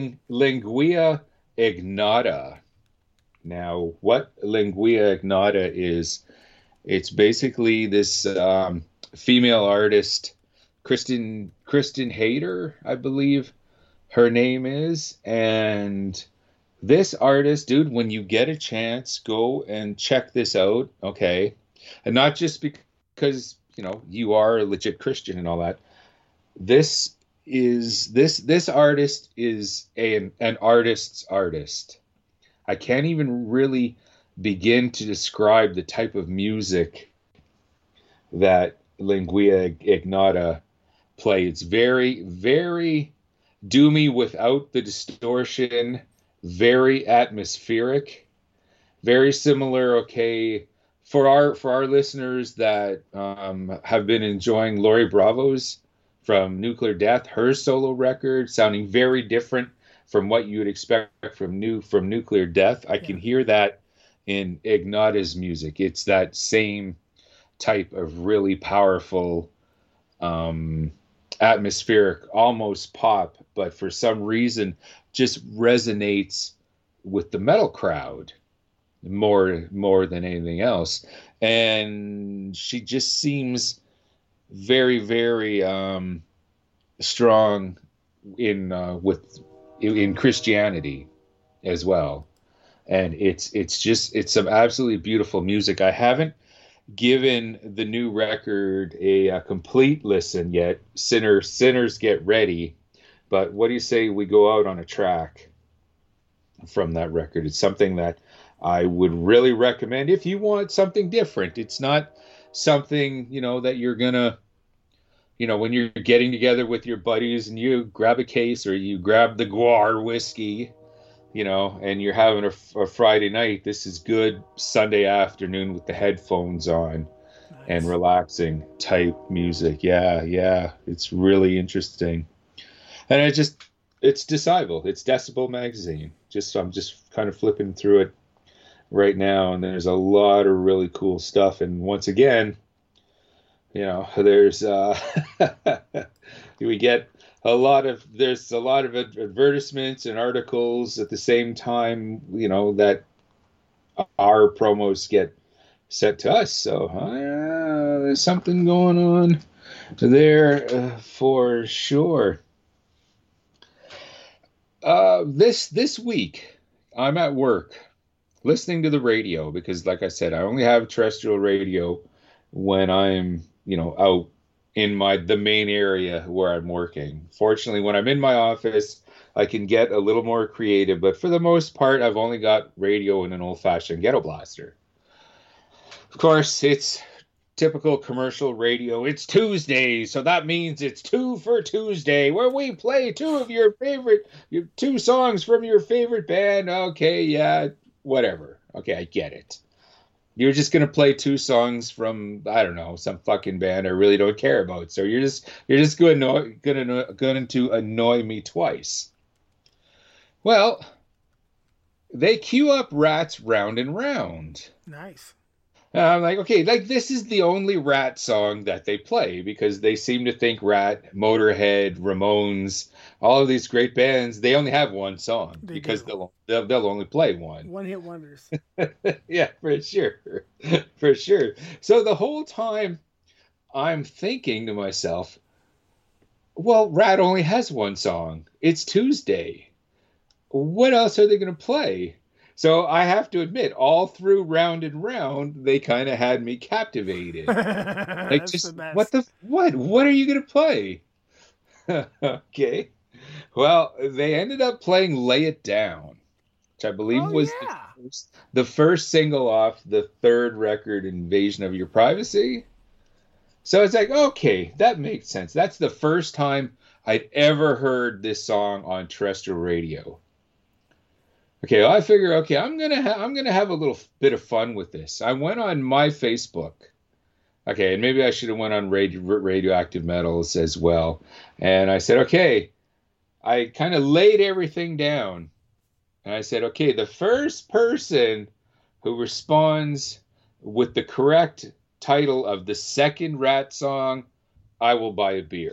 Speaker 3: Ignota. Now, what Lingua Ignota is, it's basically this female artist, Kristen Hayter, I believe her name is. And this artist, dude, when you get a chance, go and check this out, okay? And not just because, you are a legit Christian and all that. This artist is an artist's artist. I can't even really begin to describe the type of music that Lingua Ignota play. It's very, very doomy without the distortion, very atmospheric, very similar, okay, for our listeners that have been enjoying Lori Bravo's from Nuclear Death, her solo record, sounding very different from what you would expect from Nuclear Death. I can hear that in Ignota's music. It's that same type of really powerful, atmospheric, almost pop, but for some reason just resonates with the metal crowd more than anything else. And she just seems very, very strong in Christianity as well. And it's some absolutely beautiful music. I haven't given the new record a complete listen yet. Sinners Get Ready. But what do you say we go out on a track from that record? It's something that I would really recommend if you want something different. It's not something, that you're gonna, when you're getting together with your buddies and you grab a case or you grab the Guar whiskey, and you're having a Friday night. This is good Sunday afternoon with the headphones on. Nice. And relaxing type music. Yeah. It's really interesting. And it's Disciple. It's Decibel magazine. I'm just kind of flipping through it right now, and there's a lot of really cool stuff. And once again, there's there's a lot of advertisements and articles at the same time, that our promos get sent to us. So there's something going on there for sure. This week, I'm at work listening to the radio because, like I said, I only have terrestrial radio when I'm, out in the main area where I'm working. Fortunately, when I'm in my office, I can get a little more creative, but for the most part, I've only got radio and an old-fashioned ghetto blaster. Of course, it's typical commercial radio. It's Tuesday, so that means it's 2 for Tuesday, where we play two songs from your favorite band. Okay, yeah, whatever. Okay, I get it. You're just gonna play 2 songs from, I don't know, some fucking band I really don't care about. So you're just going to annoy me twice. Well, they queue up Rat's Round and Round.
Speaker 1: Nice.
Speaker 3: I'm like, okay, this is the only Rat song that they play because they seem to think Rat, Motorhead, Ramones, all of these great bands, they only have one song because they'll only play one.
Speaker 1: One-hit wonders.
Speaker 3: Yeah, for sure. For sure. So the whole time I'm thinking to myself, well, Rat only has one song. It's Tuesday. What else are they going to play? So I have to admit, all through Round and Round, they kind of had me captivated. What are you going to play? Okay. Well, they ended up playing Lay It Down, which I believe was the first single off the third record, Invasion of Your Privacy. So it's like, okay, that makes sense. That's the first time I'd ever heard this song on terrestrial radio. Okay, well, I figure, I'm gonna have a little bit of fun with this. I went on my Facebook. Okay, and maybe I should have went on Radioactive Metals as well. And I said, okay, I kind of laid everything down. And I said, okay, the first person who responds with the correct title of the second Rat song, I will buy a beer.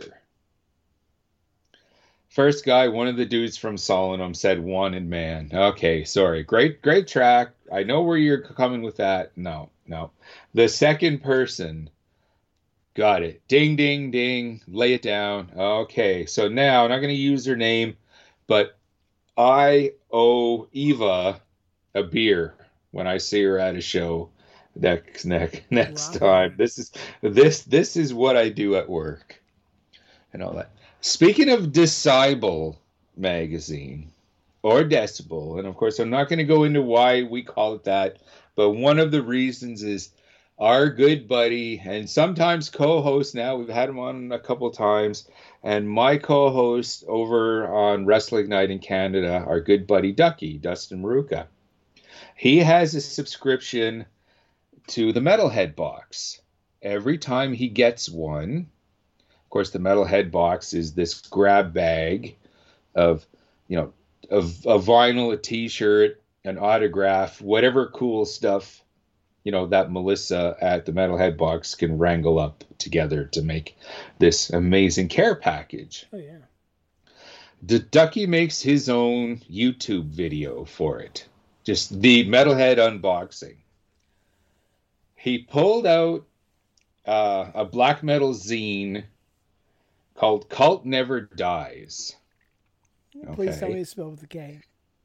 Speaker 3: First guy, one of the dudes from Solenum, said Wanted Man. Okay, sorry. Great track. I know where you're coming with that. No. The second person got it. Ding, ding, ding. Lay It Down. Okay, so now I'm not going to use her name, but I owe Eva a beer when I see her at a show next time. This is what I do at work and all that. Speaking of Decibel magazine, or Decibel, and of course I'm not going to go into why we call it that, but one of the reasons is our good buddy and sometimes co-host, now we've had him on a couple times, and my co-host over on Wrestling Night in Canada, our good buddy Ducky, Dustin Maruka. He has a subscription to the Metalhead box. Every time he gets one, of course, the Metalhead box is this grab bag of, a vinyl, a T-shirt, an autograph, whatever cool stuff, that Melissa at the Metalhead box can wrangle up together to make this amazing care package.
Speaker 1: Oh, yeah.
Speaker 3: Ducky makes his own YouTube video for it. Just the Metalhead unboxing. He pulled out a black metal zine called Cult Never Dies.
Speaker 1: Please tell me it's spelled with a K.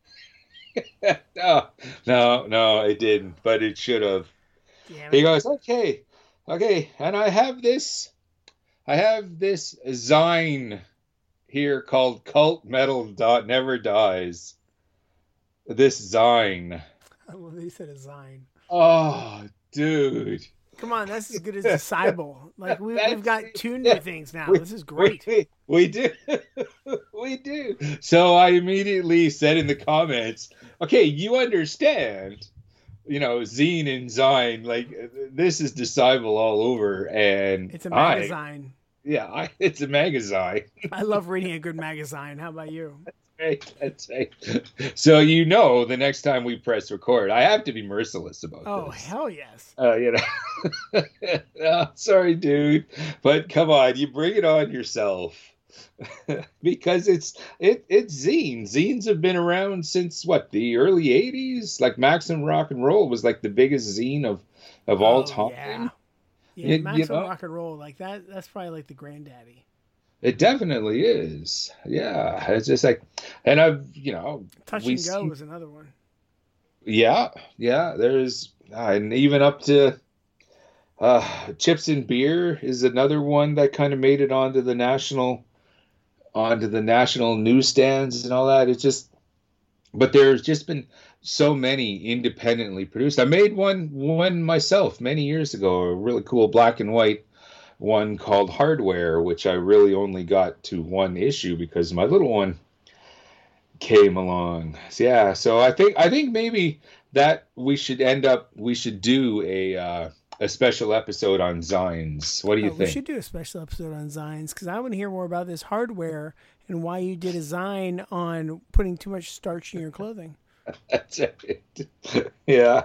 Speaker 3: No, it didn't, but it should have. He goes, okay, and I have this zine here called Cult Metal Never Dies. This zine.
Speaker 1: I love that you said a zine.
Speaker 3: Oh, dude.
Speaker 1: Come on, that's as good as Decibel. Like we've got two new things now. This is great.
Speaker 3: We do. We do. So I immediately said in the comments, okay, you understand, zine and zine, like this is Decibel all over, and
Speaker 1: it's a magazine.
Speaker 3: It's a magazine.
Speaker 1: I love reading a good magazine. How about you?
Speaker 3: That's right. So the next time we press record, I have to be merciless about this.
Speaker 1: Oh, hell yes.
Speaker 3: Sorry, dude, but come on, you bring it on yourself. Because it's zine. Zines have been around since the early 80s? Like Maximum Rock and Roll was like the biggest zine of all time.
Speaker 1: Yeah, Maximum Rock and Roll, like that's probably like the granddaddy.
Speaker 3: It definitely is. Yeah. It's just like, and I've,
Speaker 1: Touch and Go was another one.
Speaker 3: Yeah. There's and even up to Chips and Beer is another one that kind of made it onto the national newsstands and all that. It's just, but there's just been so many independently produced. I made one myself many years ago, a really cool black and white one called Hardware, which I really only got to one issue because my little one came along. So, yeah, so I think maybe that we should do a special episode on Zines. What do you think?
Speaker 1: We should do a special episode on Zines because I want to hear more about this Hardware and why you did a Zine on putting too much starch in your clothing.
Speaker 3: That's it. Yeah.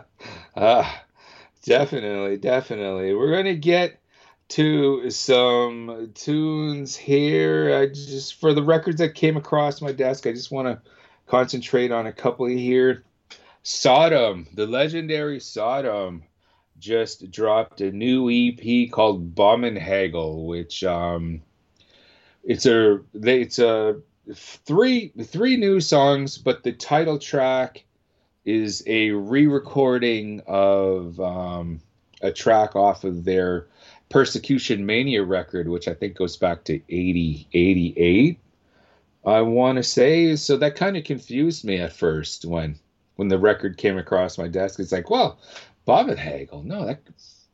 Speaker 3: Definitely. We're going to get to some tunes here. I just, for the records that came across my desk, I just want to concentrate on a couple here. Sodom, the legendary Sodom, just dropped a new EP called Bommenhagel, which it's a three new songs, but the title track is a re-recording of a track off of their Persecution Mania record, which I think goes back to 88, I want to say. So that kind of confused me at first when the record came across my desk. It's like, well, Bommenhagel, no, that...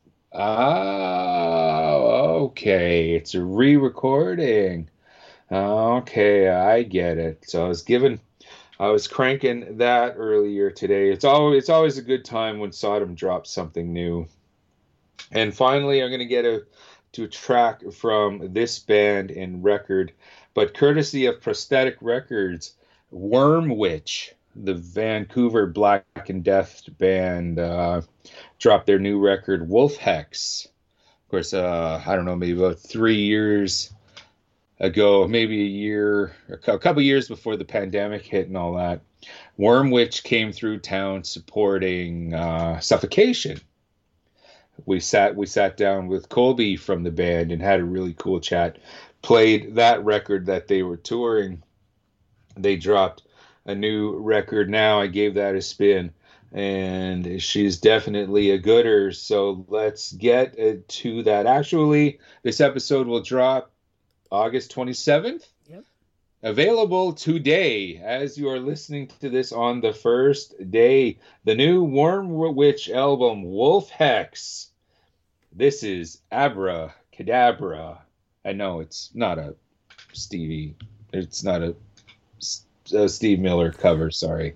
Speaker 3: okay, it's a re-recording. Okay, I get it. So I was cranking that earlier today. It's always a good time when Sodom drops something new. And finally, I'm going to get to a track from this band and record, but courtesy of Prosthetic Records, Wormwitch, the Vancouver Black and Death band, dropped their new record, Wolf Hex. Of course, I don't know, maybe about 3 years ago, maybe a couple years before the pandemic hit and all that. Wormwitch came through town supporting Suffocation. We sat down with Colby from the band and had a really cool chat. Played that record that they were touring. They dropped a new record now. I gave that a spin, and she's definitely a gooder. So let's get to that. Actually, this episode will drop August 27th.
Speaker 1: Yep.
Speaker 3: Available today as you are listening to this on the first day. The new Wormwitch album, Wolf Hex. This is Abra Cadabra. I know it's not a Steve Miller cover, sorry.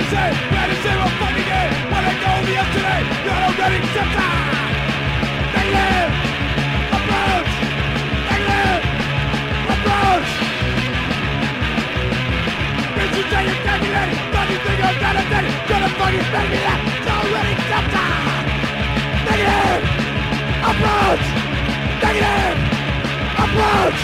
Speaker 1: say, ready to zero fucking game. When I go the yesterday, you're already accepted. Negative approach. Negative approach. Bitch, you say you're calculating, but you think you're devastating. You're the fucking baby that's already accepted. Negative approach. Negative approach.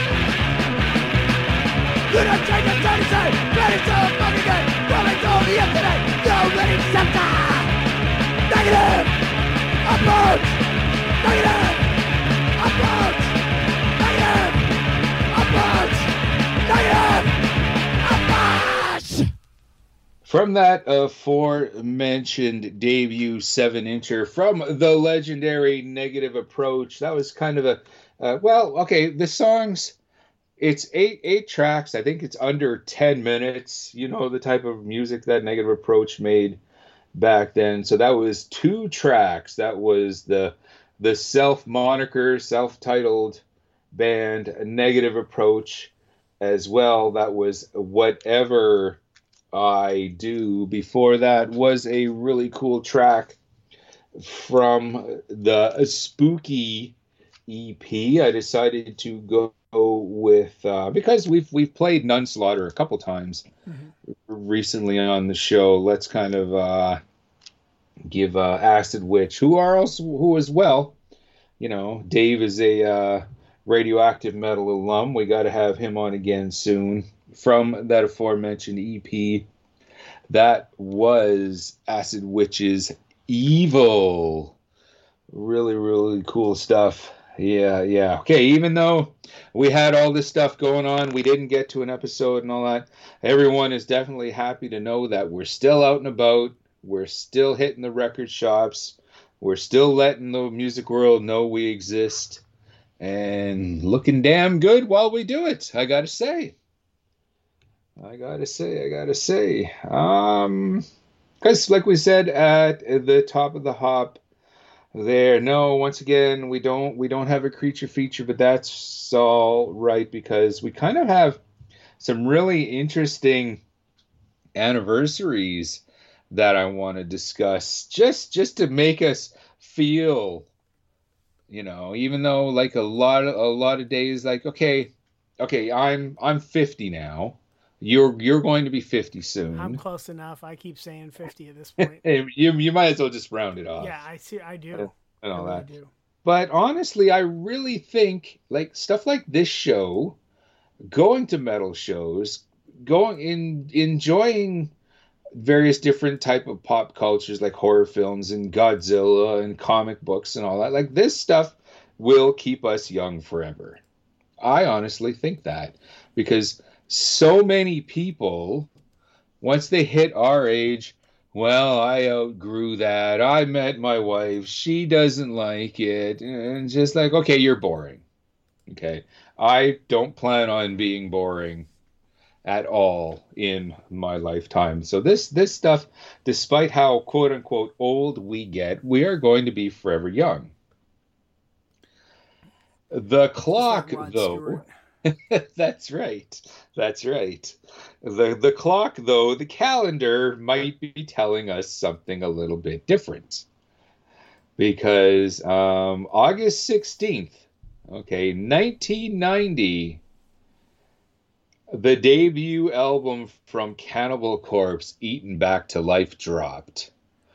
Speaker 1: You're not taking time to say, ready to a fucking game. Well, I told you yesterday, you're already accepted. Negative approach. Negative approach. Negative approach. Negative approach.
Speaker 3: From that aforementioned debut 7-incher from the legendary Negative Approach, that was kind of a, the songs, it's eight tracks. I think it's under 10 minutes, you know, the type of music that Negative Approach made back then. So that was 2 tracks. That was the self-moniker, self-titled band, Negative Approach as well. That was Whatever I Do. Before that was a really cool track from the Spooky EP. I decided to go with because we've played Nunslaughter a couple times recently on the show. Let's kind of give Acid Witch, who as well, you know, Dave is a Radioactive Metal alum. We got to have him on again soon. From that aforementioned EP, that was Acid Witch's Evil. Really, really cool stuff. Yeah. Okay, even though we had all this stuff going on, we didn't get to an episode and all that, everyone is definitely happy to know that we're still out and about. We're still hitting the record shops. We're still letting the music world know we exist. And looking damn good while we do it, I gotta say. Because like we said at the top of the hop there, no, once again, we don't have a creature feature, but that's all right because we kind of have some really interesting anniversaries that I want to discuss just to make us feel, you know, even though like a lot of days, like, okay, I'm 50 now. You're going to be 50 soon.
Speaker 1: I'm close enough. I keep saying 50 at this point.
Speaker 3: you might as well just round it off.
Speaker 1: Yeah, I do.
Speaker 3: And all
Speaker 1: I
Speaker 3: that.
Speaker 1: do.
Speaker 3: But honestly, I really think like stuff like this show, going to metal shows, enjoying various different type of pop cultures like horror films and Godzilla and comic books and all that. Like this stuff will keep us young forever. I honestly think that because so many people, once they hit our age, well, I outgrew that. I met my wife. She doesn't like it. And just like, okay, you're boring. Okay. I don't plan on being boring at all in my lifetime. So this stuff, despite how quote unquote old we get, we are going to be forever young. The clock, though. That's right. The clock, though, the calendar might be telling us something a little bit different. Because August 16th, 1990, the debut album from Cannibal Corpse, Eaten Back to Life, dropped.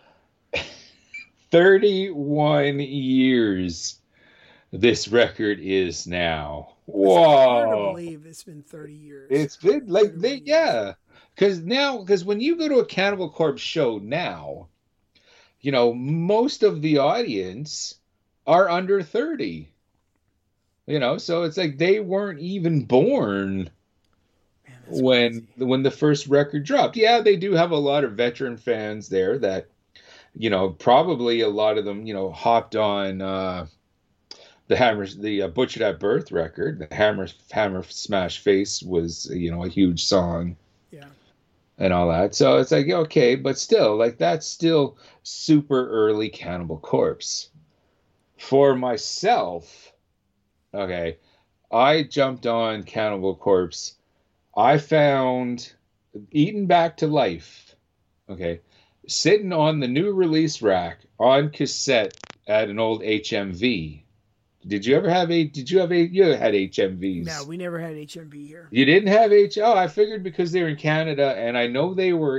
Speaker 3: 31 years this record is now. Whoa.
Speaker 1: It's hard to believe it's been 30 years.
Speaker 3: It's been like, because when you go to a Cannibal Corpse show now, you know, most of the audience are under 30. You know, so it's like they weren't even born when the first record dropped. Yeah, they do have a lot of veteran fans there that, you know, probably a lot of them, you know, hopped on the Butchered at Birth record. The Hammer Smash Face was, you know, a huge song.
Speaker 1: Yeah.
Speaker 3: And all that. So it's like, okay, but still, like, that's still super early Cannibal Corpse. For myself, okay, I jumped on Cannibal Corpse. I found Eaten Back to Life Okay. Sitting on the new release rack on cassette at an old HMV. Did you have you had
Speaker 1: No,
Speaker 3: HMVs?
Speaker 1: we never had HMV here.
Speaker 3: You didn't have Oh, I figured because they were in Canada and I know they were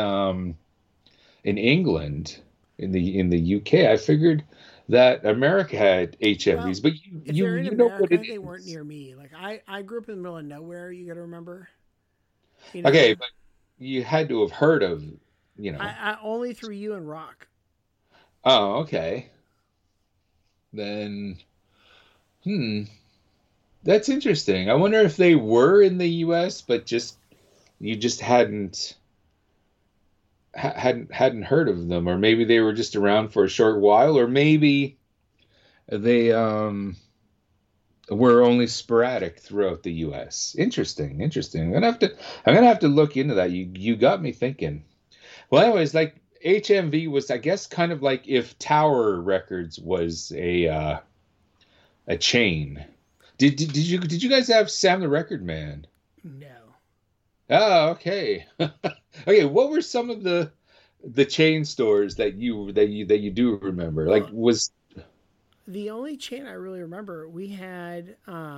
Speaker 3: in England, in the UK. I figured that America had
Speaker 1: Well,
Speaker 3: HMVs, but
Speaker 1: if they're in
Speaker 3: you know what
Speaker 1: America,
Speaker 3: it
Speaker 1: they weren't
Speaker 3: is.
Speaker 1: near me. Like I grew up in the middle of nowhere. You got to remember, you
Speaker 3: Okay,
Speaker 1: know.
Speaker 3: but you had to have heard of, you
Speaker 1: I,
Speaker 3: know.
Speaker 1: I only through you and Rock.
Speaker 3: Oh, okay. Then, hmm, that's interesting. I wonder if they were in the US, but just you just hadn't heard of them, or maybe they were just around for a short while, or maybe they were only sporadic throughout the US. Interesting, interesting. I'm gonna have to look into that. You got me thinking. Well, anyways, like HMV was, I guess, kind of like if Tower Records was a chain. Did you guys have Sam the Record Man?
Speaker 1: No.
Speaker 3: Oh, okay. Okay, what were some of the chain stores that you do remember? Like
Speaker 1: Well,
Speaker 3: was
Speaker 1: the only chain I really remember, we had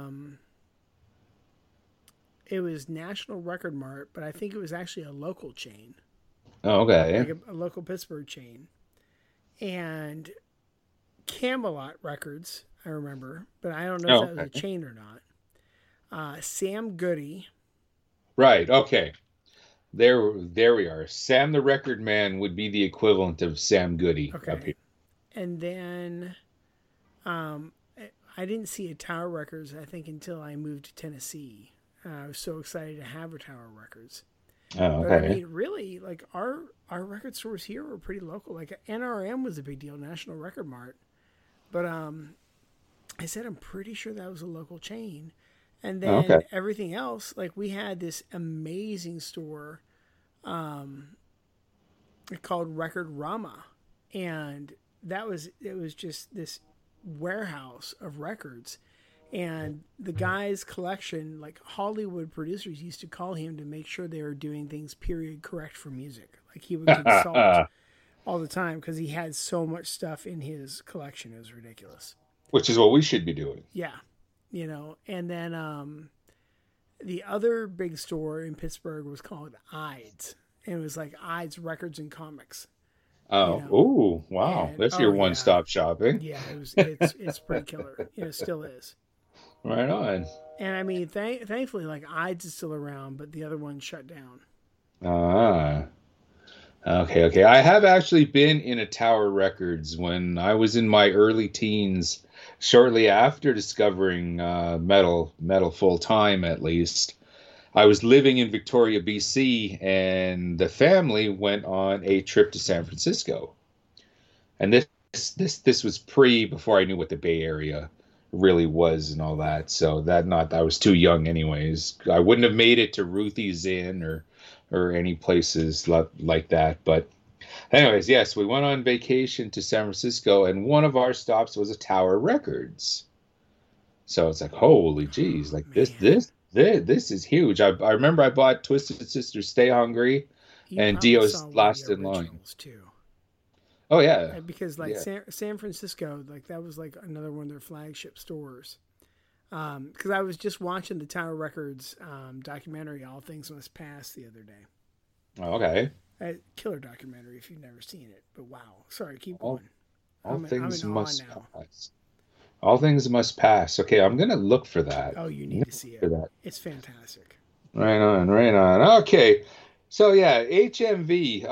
Speaker 1: it was National Record Mart, but I think it was actually a local chain,
Speaker 3: oh,
Speaker 1: like
Speaker 3: okay.
Speaker 1: a local Pittsburgh chain, and Camelot Records. I remember, but I don't know if
Speaker 3: Oh,
Speaker 1: that was a
Speaker 3: okay.
Speaker 1: chain or not. Sam Goody.
Speaker 3: Right, okay. There we are. Sam the Record Man would be the equivalent of Sam Goody up here.
Speaker 1: Okay, and then um, I didn't see a Tower Records. I think until I moved to Tennessee. I was so excited to have a Tower Records.
Speaker 3: Oh,
Speaker 1: But I
Speaker 3: okay.
Speaker 1: mean, really, like our record stores here were pretty local. Like NRM was a big deal, National Record Mart. But I said I'm pretty sure that was a local chain. And
Speaker 3: Oh, okay.
Speaker 1: then everything else, like we had this amazing store called Record Rama, and it was just this warehouse of records. And the guy's collection, like Hollywood producers used to call him to make sure they were doing things period correct for music. Like he would consult all the time because he had so much stuff in his collection. It was ridiculous.
Speaker 3: Which is what we should be doing.
Speaker 1: Yeah, you know. And then the other big store in Pittsburgh was called Ides, and it was like Ides Records and Comics. You
Speaker 3: Oh,
Speaker 1: know,
Speaker 3: ooh, wow.
Speaker 1: and
Speaker 3: That's
Speaker 1: oh
Speaker 3: your
Speaker 1: yeah,
Speaker 3: one-stop shopping.
Speaker 1: yeah, it's pretty killer. You know, still is.
Speaker 3: Right on.
Speaker 1: And I mean, thankfully, like Ides is still around, but the other one shut down.
Speaker 3: Ah. Okay, okay. I have actually been in a Tower Records when I was in my early teens, shortly after discovering metal full time at least. I was living in Victoria, BC, and the family went on a trip to San Francisco. And this was before I knew what the Bay Area really was and all that. So that not I was too young anyways. I wouldn't have made it to Ruthie's Inn or any places like that. But anyways, yes, we went on vacation to San Francisco, and one of our stops was a Tower Records. So it's like, holy geez, like
Speaker 1: Man,
Speaker 3: this is huge. I remember I bought Twisted Sister Stay Hungry
Speaker 1: you
Speaker 3: and
Speaker 1: probably
Speaker 3: Dio's
Speaker 1: saw one of the
Speaker 3: Last in Line.
Speaker 1: originals too.
Speaker 3: Oh yeah.
Speaker 1: Because like
Speaker 3: Yeah.
Speaker 1: San Francisco, like that was like another one of their flagship stores. Because I was just watching the Tower Records documentary, All Things Must Pass, the other day.
Speaker 3: Oh, okay.
Speaker 1: Killer documentary if you've never seen it. But wow, sorry, keep
Speaker 3: All
Speaker 1: going.
Speaker 3: all
Speaker 1: I'm
Speaker 3: things
Speaker 1: in awe
Speaker 3: must
Speaker 1: now.
Speaker 3: pass. All things must pass. Okay, I'm gonna look for that.
Speaker 1: Oh, you
Speaker 3: I'm
Speaker 1: need
Speaker 3: gonna
Speaker 1: to see
Speaker 3: look
Speaker 1: it.
Speaker 3: for that.
Speaker 1: It's fantastic.
Speaker 3: Right on, right on. Okay. So yeah, HMV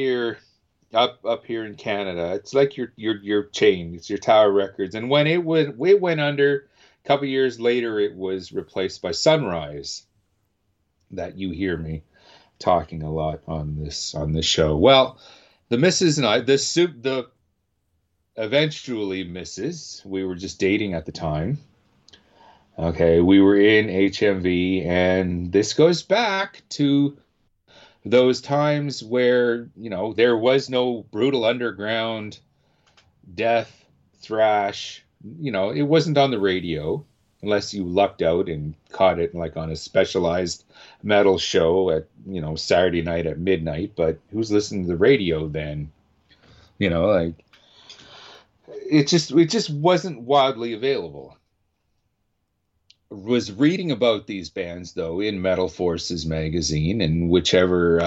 Speaker 3: up here in Canada. It's like your chain. It's your Tower Records. And when it went under, a couple years later it was replaced by Sunrise. That you hear me talking a lot on this show. Well, the missus and I, the eventually missus, we were just dating at the time. Okay, we were in HMV, and this goes back to those times where, there was no brutal underground death thrash. It wasn't on the radio. unless you lucked out and caught it like on a specialized metal show at, Saturday night at midnight. But who's listening to the radio then? Like it just wasn't widely available. Was reading about these bands though in Metal Forces magazine, and whichever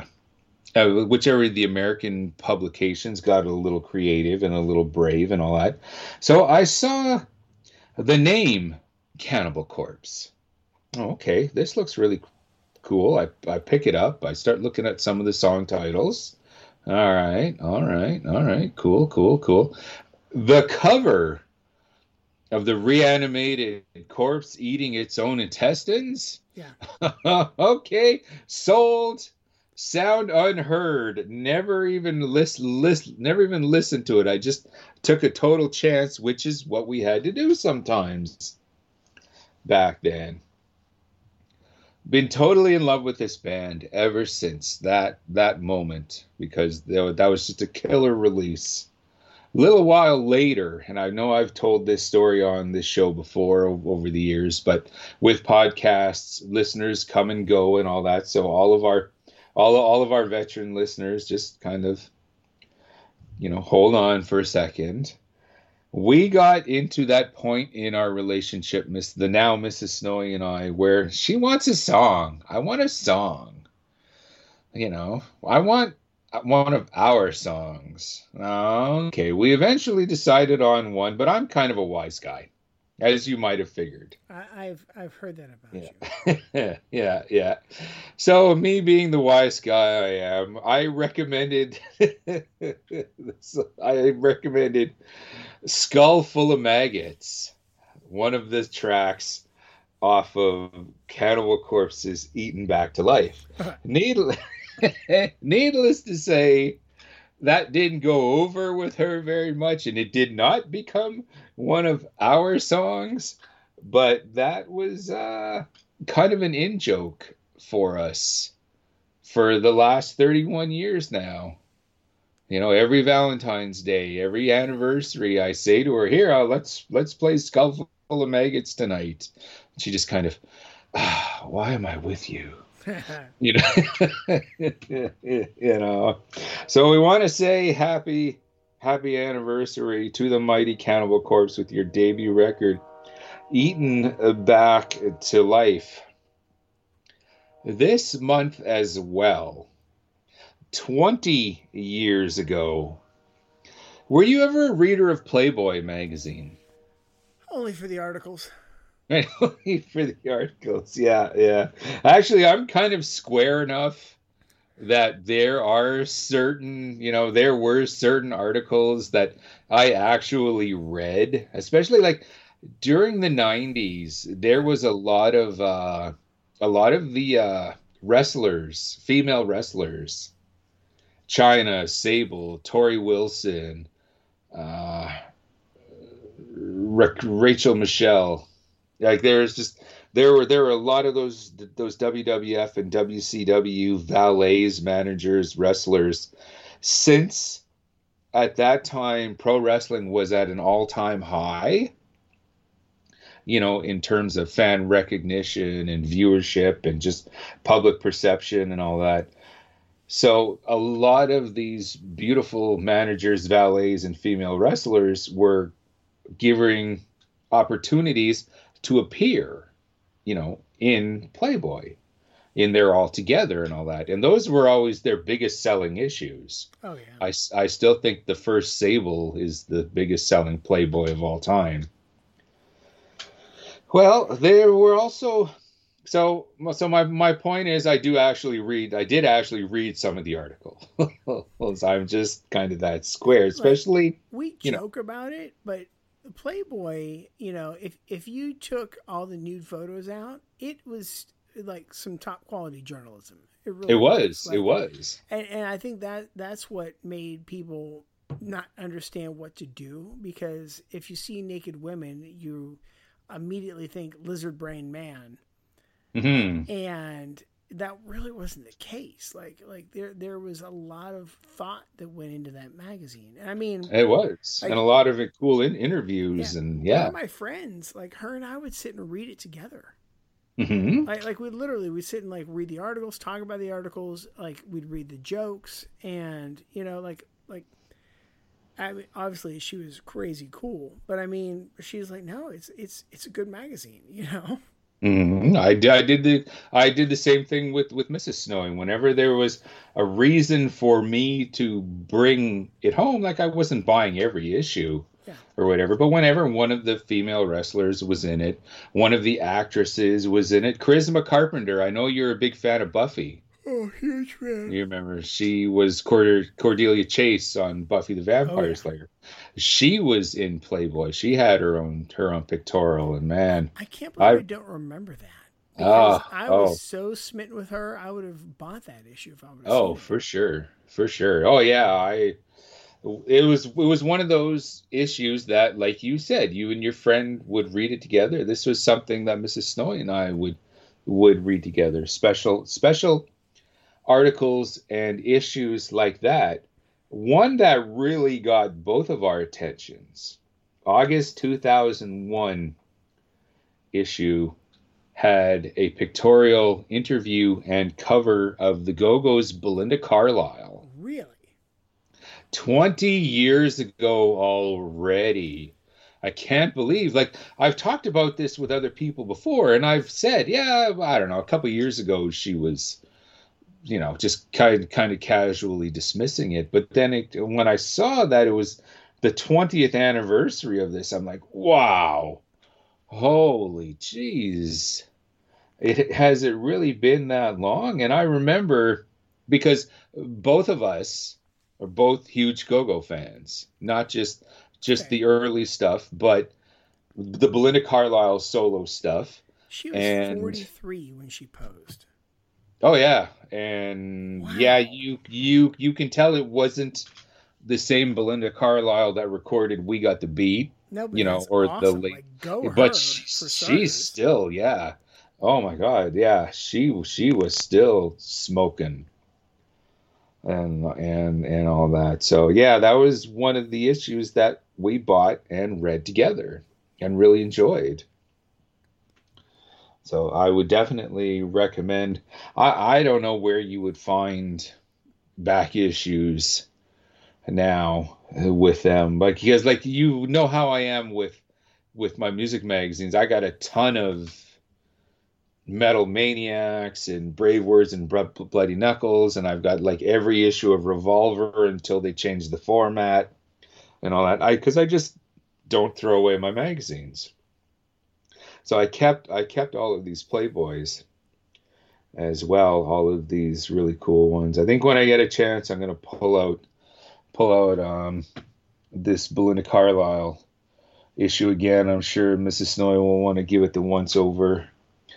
Speaker 3: the American publications got a little creative and a little brave and all that. So I saw the name Cannibal Corpse. Oh, okay, this looks really cool. I pick it up. I start looking at some of the song titles. All right. Cool. The cover of the reanimated corpse eating its own intestines?
Speaker 1: Yeah.
Speaker 3: Okay, sold. Sound unheard. Never even listened to it. I just took a total chance, which is what we had to do sometimes back then. Been totally in love with this band ever since that moment, because that was just a killer release. A little while later, and I know I've told this story on this show before over the years, but with podcasts, listeners come and go and all that. So all of our veteran listeners, just kind of, hold on for a second. We got into that point in our relationship, the now Mrs. Snowy and I, where she wants a song. I want a song. I want one of our songs. Okay, we eventually decided on one, but I'm kind of a wise guy, as you might have figured.
Speaker 1: I've heard that about
Speaker 3: you. Yeah. So me being the wise guy I am, I recommended Skull Full of Maggots, one of the tracks off of Cannibal Corpse's Eaten Back to Life. Needless to say, that didn't go over with her very much, and it did not become one of our songs, but that was kind of an in-joke for us for the last 31 years now. Every Valentine's Day, every anniversary, I say to her, here, let's play Skull Full of Maggots tonight. And she just kind of, why am I with you? So we want to say happy anniversary to the mighty Cannibal Corpse with your debut record, Eaten Back to Life. This month as well, 20 years ago, were you ever a reader of Playboy magazine?
Speaker 1: Only for the articles.
Speaker 3: Only for the articles, yeah. Actually, I'm kind of square enough that there were certain articles that I actually read, especially like during the 90s. There was a lot of the wrestlers, female wrestlers, Chyna, Sable, Tori Wilson, Rachel Michelle. Like there were a lot of those WWF and WCW valets, managers, wrestlers. Since at that time pro wrestling was at an all-time high, in terms of fan recognition and viewership and just public perception and all that. So a lot of these beautiful managers, valets, and female wrestlers were giving opportunities to appear, in Playboy, in their All Together and all that. And those were always their biggest selling issues.
Speaker 1: Oh, yeah.
Speaker 3: I still think the first Sable is the biggest selling Playboy of all time. Well, there were also... So my point is I did actually read some of the articles. I'm just kind of that square, especially...
Speaker 1: We joke about it, but Playboy, if you took all the nude photos out, it was like some top quality journalism. It was. And I think that's what made people not understand what to do, because if you see naked women, you immediately think lizard brain man.
Speaker 3: Mm-hmm.
Speaker 1: And that really wasn't the case. Like there was a lot of thought that went into that magazine. And I mean,
Speaker 3: It was,
Speaker 1: like,
Speaker 3: and a lot of cool
Speaker 1: yeah,
Speaker 3: interviews, and
Speaker 1: one
Speaker 3: yeah.
Speaker 1: of my friends, like her and I would sit and read it together.
Speaker 3: Hmm.
Speaker 1: Like we'd sit and like read the articles, talk about the articles, like we'd read the jokes, and like I mean, obviously she was crazy cool, but I mean, she's like, no, it's a good magazine, you know.
Speaker 3: Hmm. I did the same thing with Mrs. Snowy. Whenever there was a reason for me to bring it home, like I wasn't buying every issue
Speaker 1: Yeah.
Speaker 3: or whatever, but whenever one of the female wrestlers was in it, one of the actresses was in it, Charisma Carpenter. I know you're a big fan of Buffy.
Speaker 1: Oh, huge fan.
Speaker 3: You remember she was Cordelia Chase on Buffy the
Speaker 1: Oh
Speaker 3: Vampire
Speaker 1: yeah.
Speaker 3: Slayer. She was in Playboy. She had her own pictorial, and man,
Speaker 1: I can't believe I don't remember that because I was so smitten with her. I would have bought that issue if I would have seen it.
Speaker 3: for sure, for sure. Oh yeah, it was one of those issues that, like you said, you and your friend would read it together. This was something that Mrs. Snowy and I would read together. Special articles and issues like that. One that really got both of our attentions. August 2001 issue had a pictorial interview and cover of the Go-Go's Belinda Carlisle.
Speaker 1: Really?
Speaker 3: 20 years ago already. I can't believe, like, I've talked about this with other people before, and I've said, yeah, I don't know, a couple years ago she was, just kind of casually dismissing it. But then when I saw that it was the 20th anniversary of this, I'm like, wow, holy jeez. Has it really been that long? And I remember, because both of us are both huge Go-Go fans, not just
Speaker 1: Okay.
Speaker 3: the early stuff, but the Belinda Carlisle solo stuff.
Speaker 1: She was
Speaker 3: And
Speaker 1: 43 when she posed.
Speaker 3: oh yeah, and
Speaker 1: Wow.
Speaker 3: yeah, you can tell it wasn't the same Belinda Carlisle that recorded "We Got the Beat,"
Speaker 1: No, but that's
Speaker 3: or
Speaker 1: awesome.
Speaker 3: the late.
Speaker 1: Like, go her
Speaker 3: But
Speaker 1: for
Speaker 3: she's
Speaker 1: starters.
Speaker 3: still, yeah. Oh my God, yeah, she was still smoking and all that. So yeah, that was one of the issues that we bought and read together and really enjoyed. So I would definitely recommend. I don't know where you would find back issues now with them, but because, like, how I am with my music magazines. I got a ton of Metal Maniacs and Brave Words and Bloody Knuckles, and I've got like every issue of Revolver until they changed the format and all that. Because I just don't throw away my magazines. So I kept all of these Playboys as well, all of these really cool ones. I think when I get a chance, I'm gonna pull out this Belinda Carlisle issue again. I'm sure Mrs. Snowy will want to give it the once over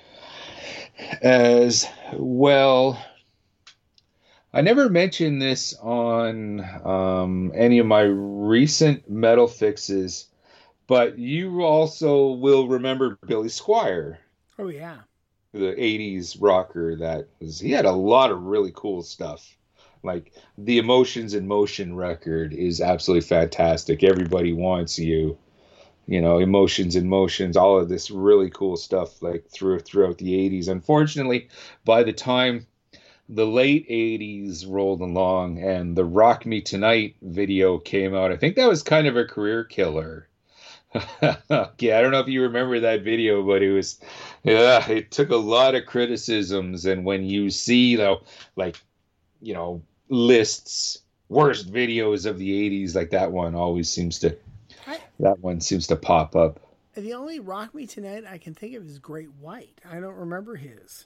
Speaker 3: as well. I never mentioned this on any of my recent metal fixes, but you also will remember Billy Squier,
Speaker 1: Oh, yeah.
Speaker 3: the 80s rocker he had a lot of really cool stuff. Like the Emotions in Motion record is absolutely fantastic. Everybody Wants You, Emotions in Motions, all of this really cool stuff like throughout the 80s. Unfortunately, by the time the late 80s rolled along and the Rock Me Tonight video came out, I think that was kind of a career killer. Yeah, I don't know if you remember that video, but it took a lot of criticisms. And when you see, though, like, lists, worst videos of the 80s, like that one seems to pop up.
Speaker 1: The only Rock Me Tonight I can think of is Great White. I don't remember his.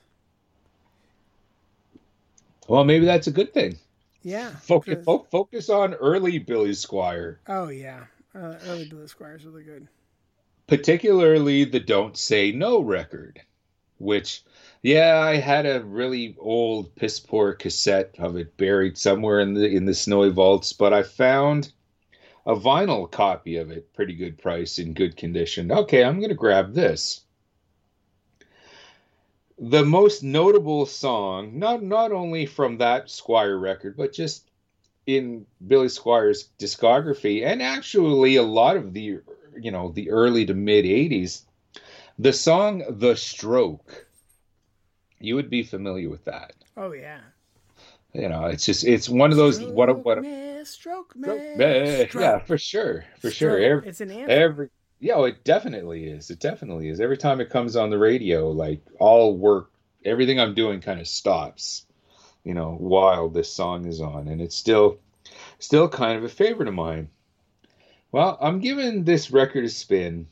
Speaker 3: Well, maybe that's a good thing.
Speaker 1: Yeah.
Speaker 3: Focus on early Billy Squier.
Speaker 1: Oh, yeah. Early Billy Squier's really good.
Speaker 3: Particularly the Don't Say No record, which, yeah, I had a really old piss poor cassette of it buried somewhere in the snowy vaults, but I found a vinyl copy of it, pretty good price, in good condition. Okay, I'm going to grab this. the most notable song, not only from that Squire record, but just in Billy Squire's discography, and actually a lot of the, the early to mid 80s, the song The Stroke. You would be familiar with that.
Speaker 1: Oh yeah.
Speaker 3: It's one of those
Speaker 1: Stroke me.
Speaker 3: Yeah, for sure.
Speaker 1: It's an anthem.
Speaker 3: It definitely is. It definitely is. Every time it comes on the radio, like all work, everything I'm doing kind of stops, while this song is on, and it's still kind of a favorite of mine. Well, I'm giving this record a spin,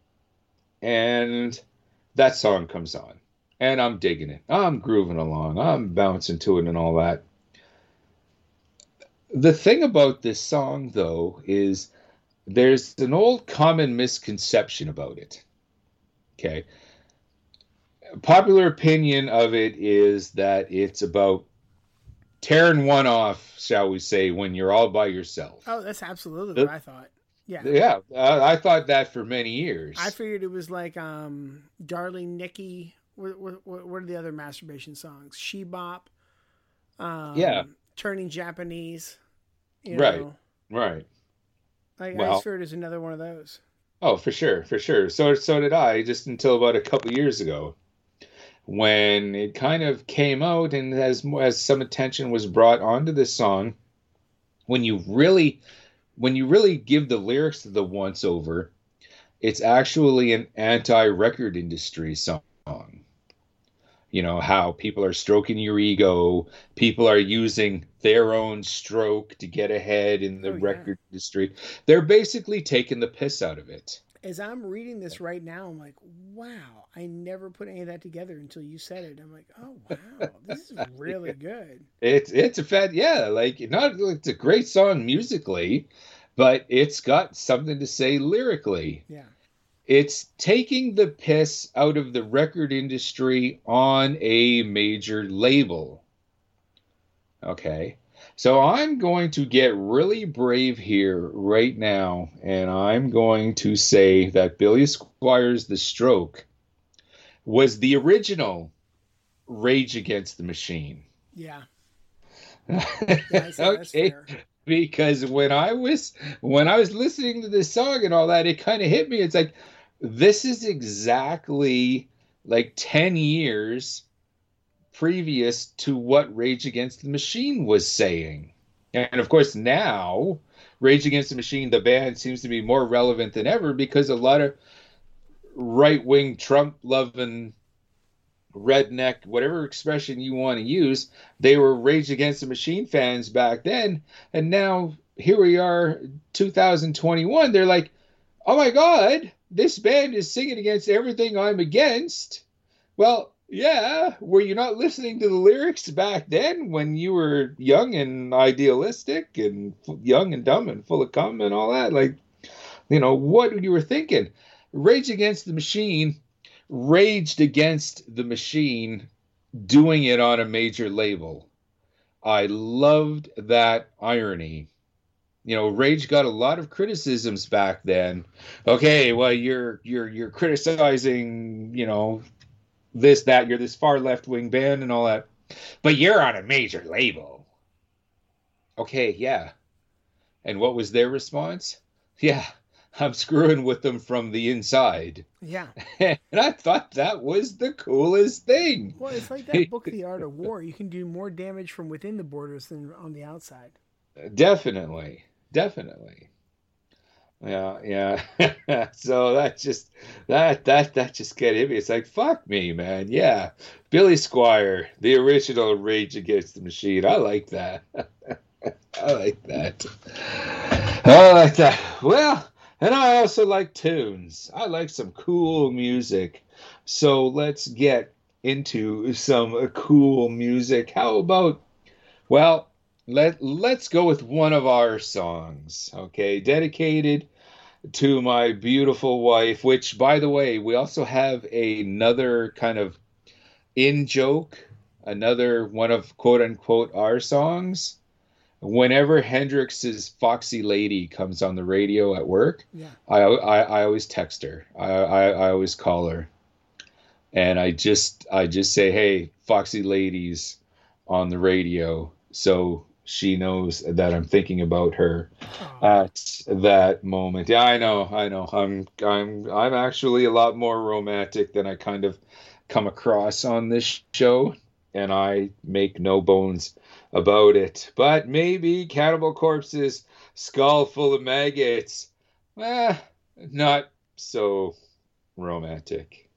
Speaker 3: and that song comes on, and I'm digging it. I'm grooving along. I'm bouncing to it and all that. The thing about this song, though, is there's an old common misconception about it. Okay. Popular opinion of it is that it's about tearing one off, shall we say, when you're all by yourself.
Speaker 1: Oh, that's absolutely what I thought. Yeah.
Speaker 3: Yeah, I thought that for many years.
Speaker 1: I figured it was like Darling Nikki. What are the other masturbation songs? She Bop. Turning Japanese.
Speaker 3: Right.
Speaker 1: I just figured it was another one of those.
Speaker 3: Oh, for sure. So did I, just until about a couple years ago, when it kind of came out, and as some attention was brought onto this song, when you really give the lyrics to the once over, it's actually an anti-record industry song. How people are stroking your ego, people are using their own stroke to get ahead in the record industry. They're basically taking the piss out of it.
Speaker 1: As I'm reading this right now, I'm like, wow, I never put any of that together until you said it. I'm like, oh, wow, this is really good.
Speaker 3: It's a great song musically, but it's got something to say lyrically.
Speaker 1: Yeah.
Speaker 3: It's taking the piss out of the record industry on a major label. Okay. So I'm going to get really brave here right now, and I'm going to say that Billy Squire's The Stroke was the original Rage Against the Machine.
Speaker 1: Yeah.
Speaker 3: Okay. Because when I was listening to this song and all that, it kind of hit me. It's like, this is exactly like 10 years previous to what Rage Against the Machine was saying. And of course, now Rage Against the Machine, the band, seems to be more relevant than ever, because a lot of right-wing Trump-loving redneck, whatever expression you want to use, they were Rage Against the Machine fans back then. And now here we are, 2021. They're like, oh my God, this band is singing against everything I'm against. Well, yeah, were you not listening to the lyrics back then when you were young and idealistic and young and dumb and full of cum and all that? Like, what you were thinking? Rage Against the Machine raged against the machine, doing it on a major label. I loved that irony. Rage got a lot of criticisms back then. Okay, well, you're criticizing, this, that, you're this far left-wing band and all that, but you're on a major label. Okay, yeah. And what was their response? Yeah, I'm screwing with them from the inside.
Speaker 1: Yeah.
Speaker 3: And I thought that was the coolest thing.
Speaker 1: Well, it's like that book, The Art of War. You can do more damage from within the borders than on the outside.
Speaker 3: Definitely. Yeah. So that just kind of hit me. It's like, fuck me, man. Yeah. Billy Squier, the original Rage Against the Machine. I like that. I like that. Well, and I also like tunes. I like some cool music. So let's get into some cool music. How about, let's go with one of our songs, okay? Dedicated to my beautiful wife, which, by the way, we also have another kind of in-joke, another one of quote-unquote our songs. Whenever Hendrix's Foxy Lady comes on the radio at work, I always text her. I always call her. and I just say, "Hey, Foxy Ladies," on the radio, so she knows that I'm thinking about her at that moment. Yeah, I know. I'm actually a lot more romantic than I kind of come across on this show, and I make no bones about it. But maybe Cannibal Corpse's skull full of maggots, not so romantic.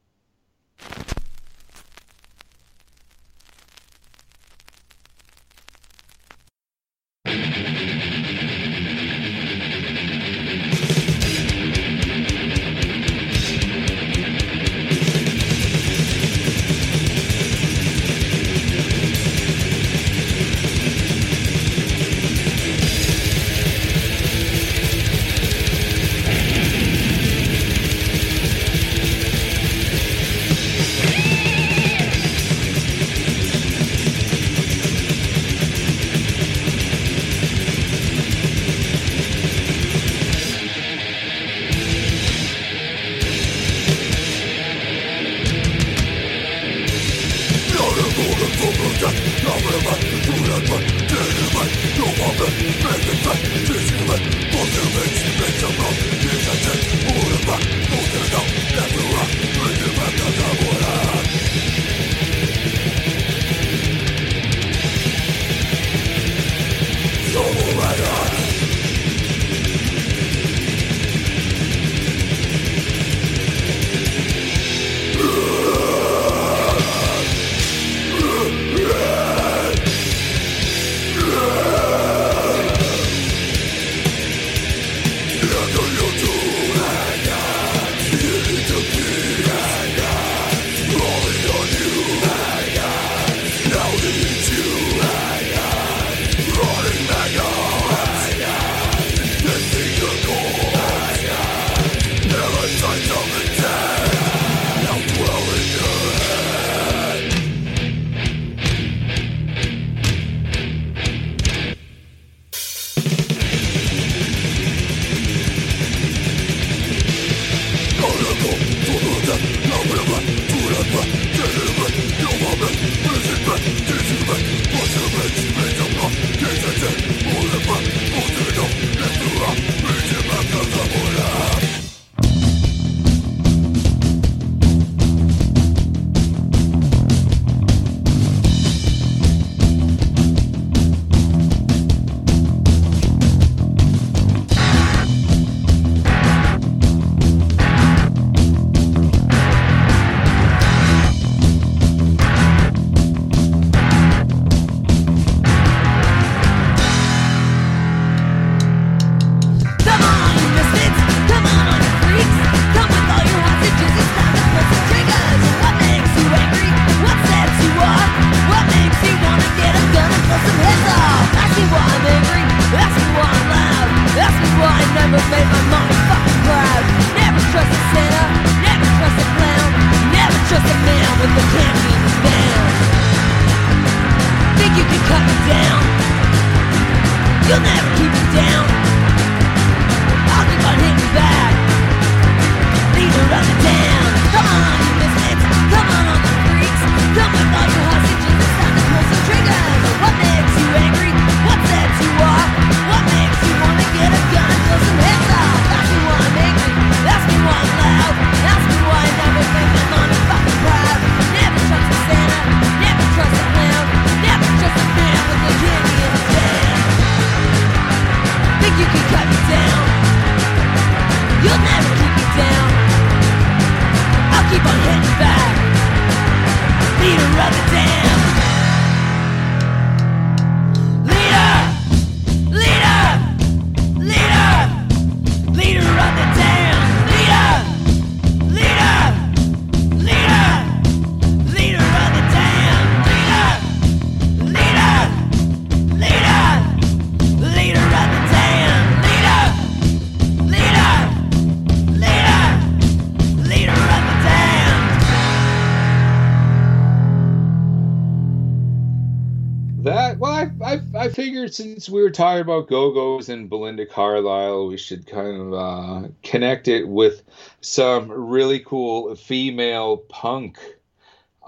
Speaker 3: I figured since we were talking about Go-Go's and Belinda Carlisle, we should kind of connect it with some really cool female punk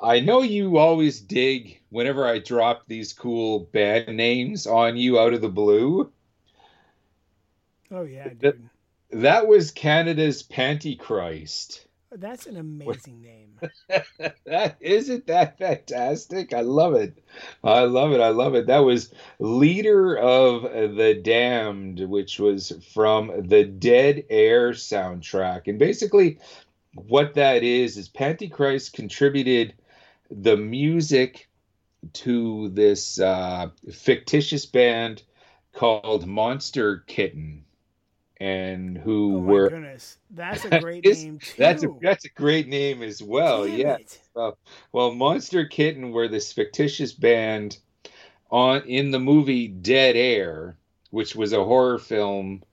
Speaker 3: I know you always dig whenever I drop these cool band names on you out of the blue.
Speaker 1: Oh yeah,
Speaker 3: That,
Speaker 1: dude.
Speaker 3: that was Canada's Pantychrist.
Speaker 1: That's an amazing name.
Speaker 3: Isn't that fantastic? I love it. I love it. I love it. That was Leader of the Damned, which was from the Dead Air soundtrack. And basically, what that is Pantychrist contributed the music to this fictitious band called Monster Kitten, and who
Speaker 1: Oh my
Speaker 3: were
Speaker 1: goodness, that's a great name too.
Speaker 3: that's a great name as well.
Speaker 1: Damn
Speaker 3: Yeah.
Speaker 1: it.
Speaker 3: Well, Monster Kitten were this fictitious band in the movie Dead Air, which was a horror film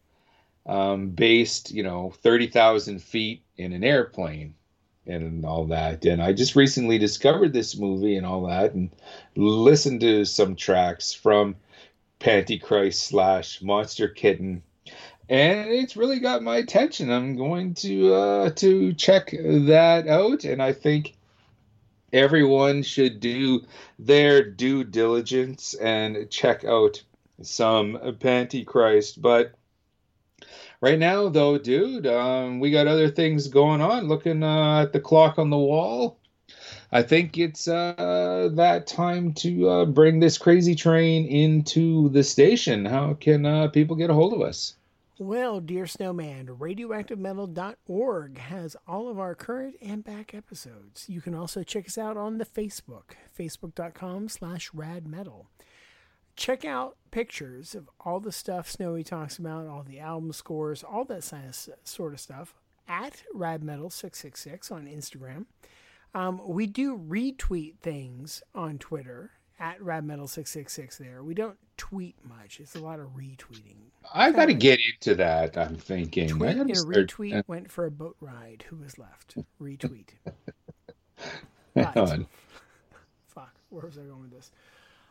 Speaker 3: based, 30,000 feet in an airplane and all that. And I just recently discovered this movie and all that, and listened to some tracks from Pantychrist / Monster Kitten, and it's really got my attention. I'm going to check that out, and I think everyone should do their due diligence and check out some Pantychrist. But right now, though, dude, we got other things going on. Looking at the clock on the wall, I think it's that time to bring this crazy train into the station. How can people get a hold of us?
Speaker 1: Well, dear Snowman, radioactivemetal.org has all of our current and back episodes. You can also check us out on the Facebook, facebook.com/radmetal. Check out pictures of all the stuff Snowy talks about, all the album scores, all that sort of stuff at radmetal666 on Instagram. We do retweet things on Twitter at radmetal666 there. We don't tweet much. It's a lot of retweeting.
Speaker 3: I've got to get into that, I'm thinking.
Speaker 1: Tweet and a retweet went for a boat ride. Who was left? Retweet. But, fuck, where was I going with this?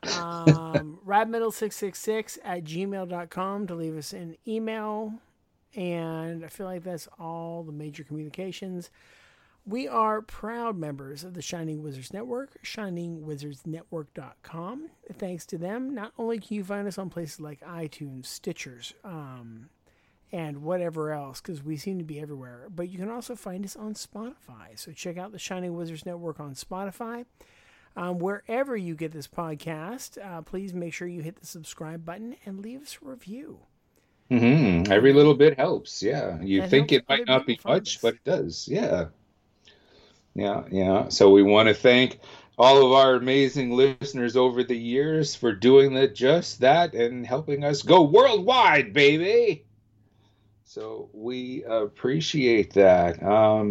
Speaker 1: Radmetal666 at gmail.com to leave us an email. And I feel like that's all the major communications. We are proud members of the Shining Wizards Network, shiningwizardsnetwork.com. Thanks to them, not only can you find us on places like iTunes, Stitchers, and whatever else, because we seem to be everywhere, but you can also find us on Spotify. So check out the Shining Wizards Network on Spotify. Wherever you get this podcast, please make sure you hit the subscribe button and leave us a review.
Speaker 3: Mm-hmm. Every little bit helps. Yeah. You
Speaker 1: That
Speaker 3: think
Speaker 1: helps
Speaker 3: it might
Speaker 1: other
Speaker 3: not be
Speaker 1: people find
Speaker 3: much,
Speaker 1: us.
Speaker 3: but it does. Yeah. Yeah. So we want to thank all of our amazing listeners over the years for doing just that and helping us go worldwide, baby. So we appreciate that.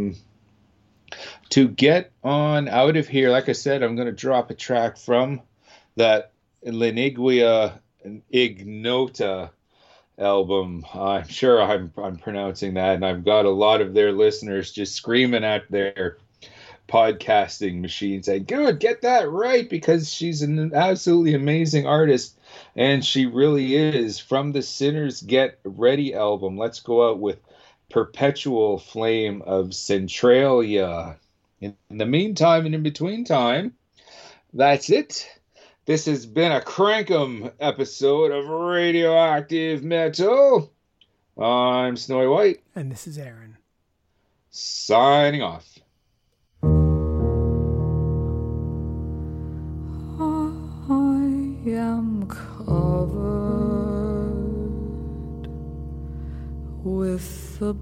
Speaker 3: To get on out of here, like I said, I'm going to drop a track from that Linigua Ignota album. I'm sure I'm pronouncing that, and I've got a lot of their listeners just screaming at their podcasting machine saying, "Good, get that right," because she's an absolutely amazing artist, and she really is. From the Sinners Get Ready album, let's go out with Perpetual Flame of Centralia. In the meantime and in between time, that's it. This has been a Crankum episode of Radioactive Metal. I'm Snowy White.
Speaker 1: And this is Aaron.
Speaker 3: Signing off.
Speaker 4: I am covered with the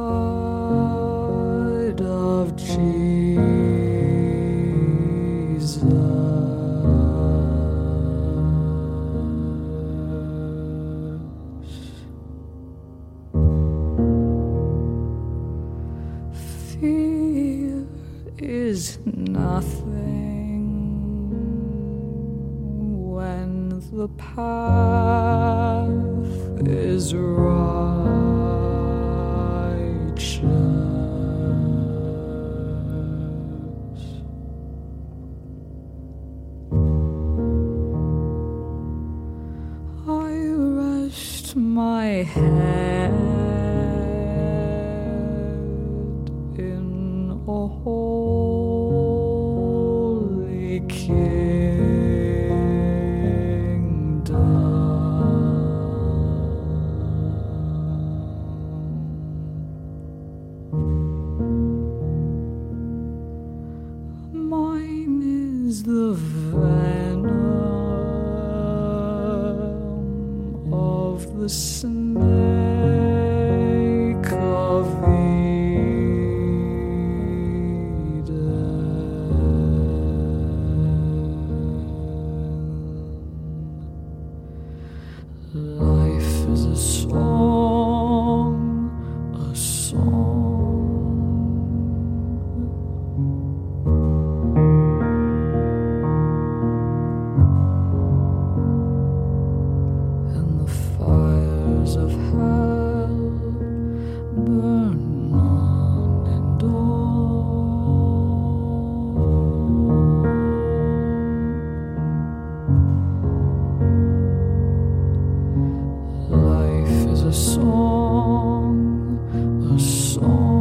Speaker 4: blood of Jesus. Fear is nothing when the path is righteous. I rest my head in a holy the snake of Eden. Life is a song, a song. And the fires of hell burn on and on. Life is a song, a song.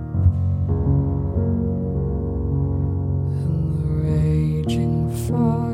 Speaker 4: And the raging fire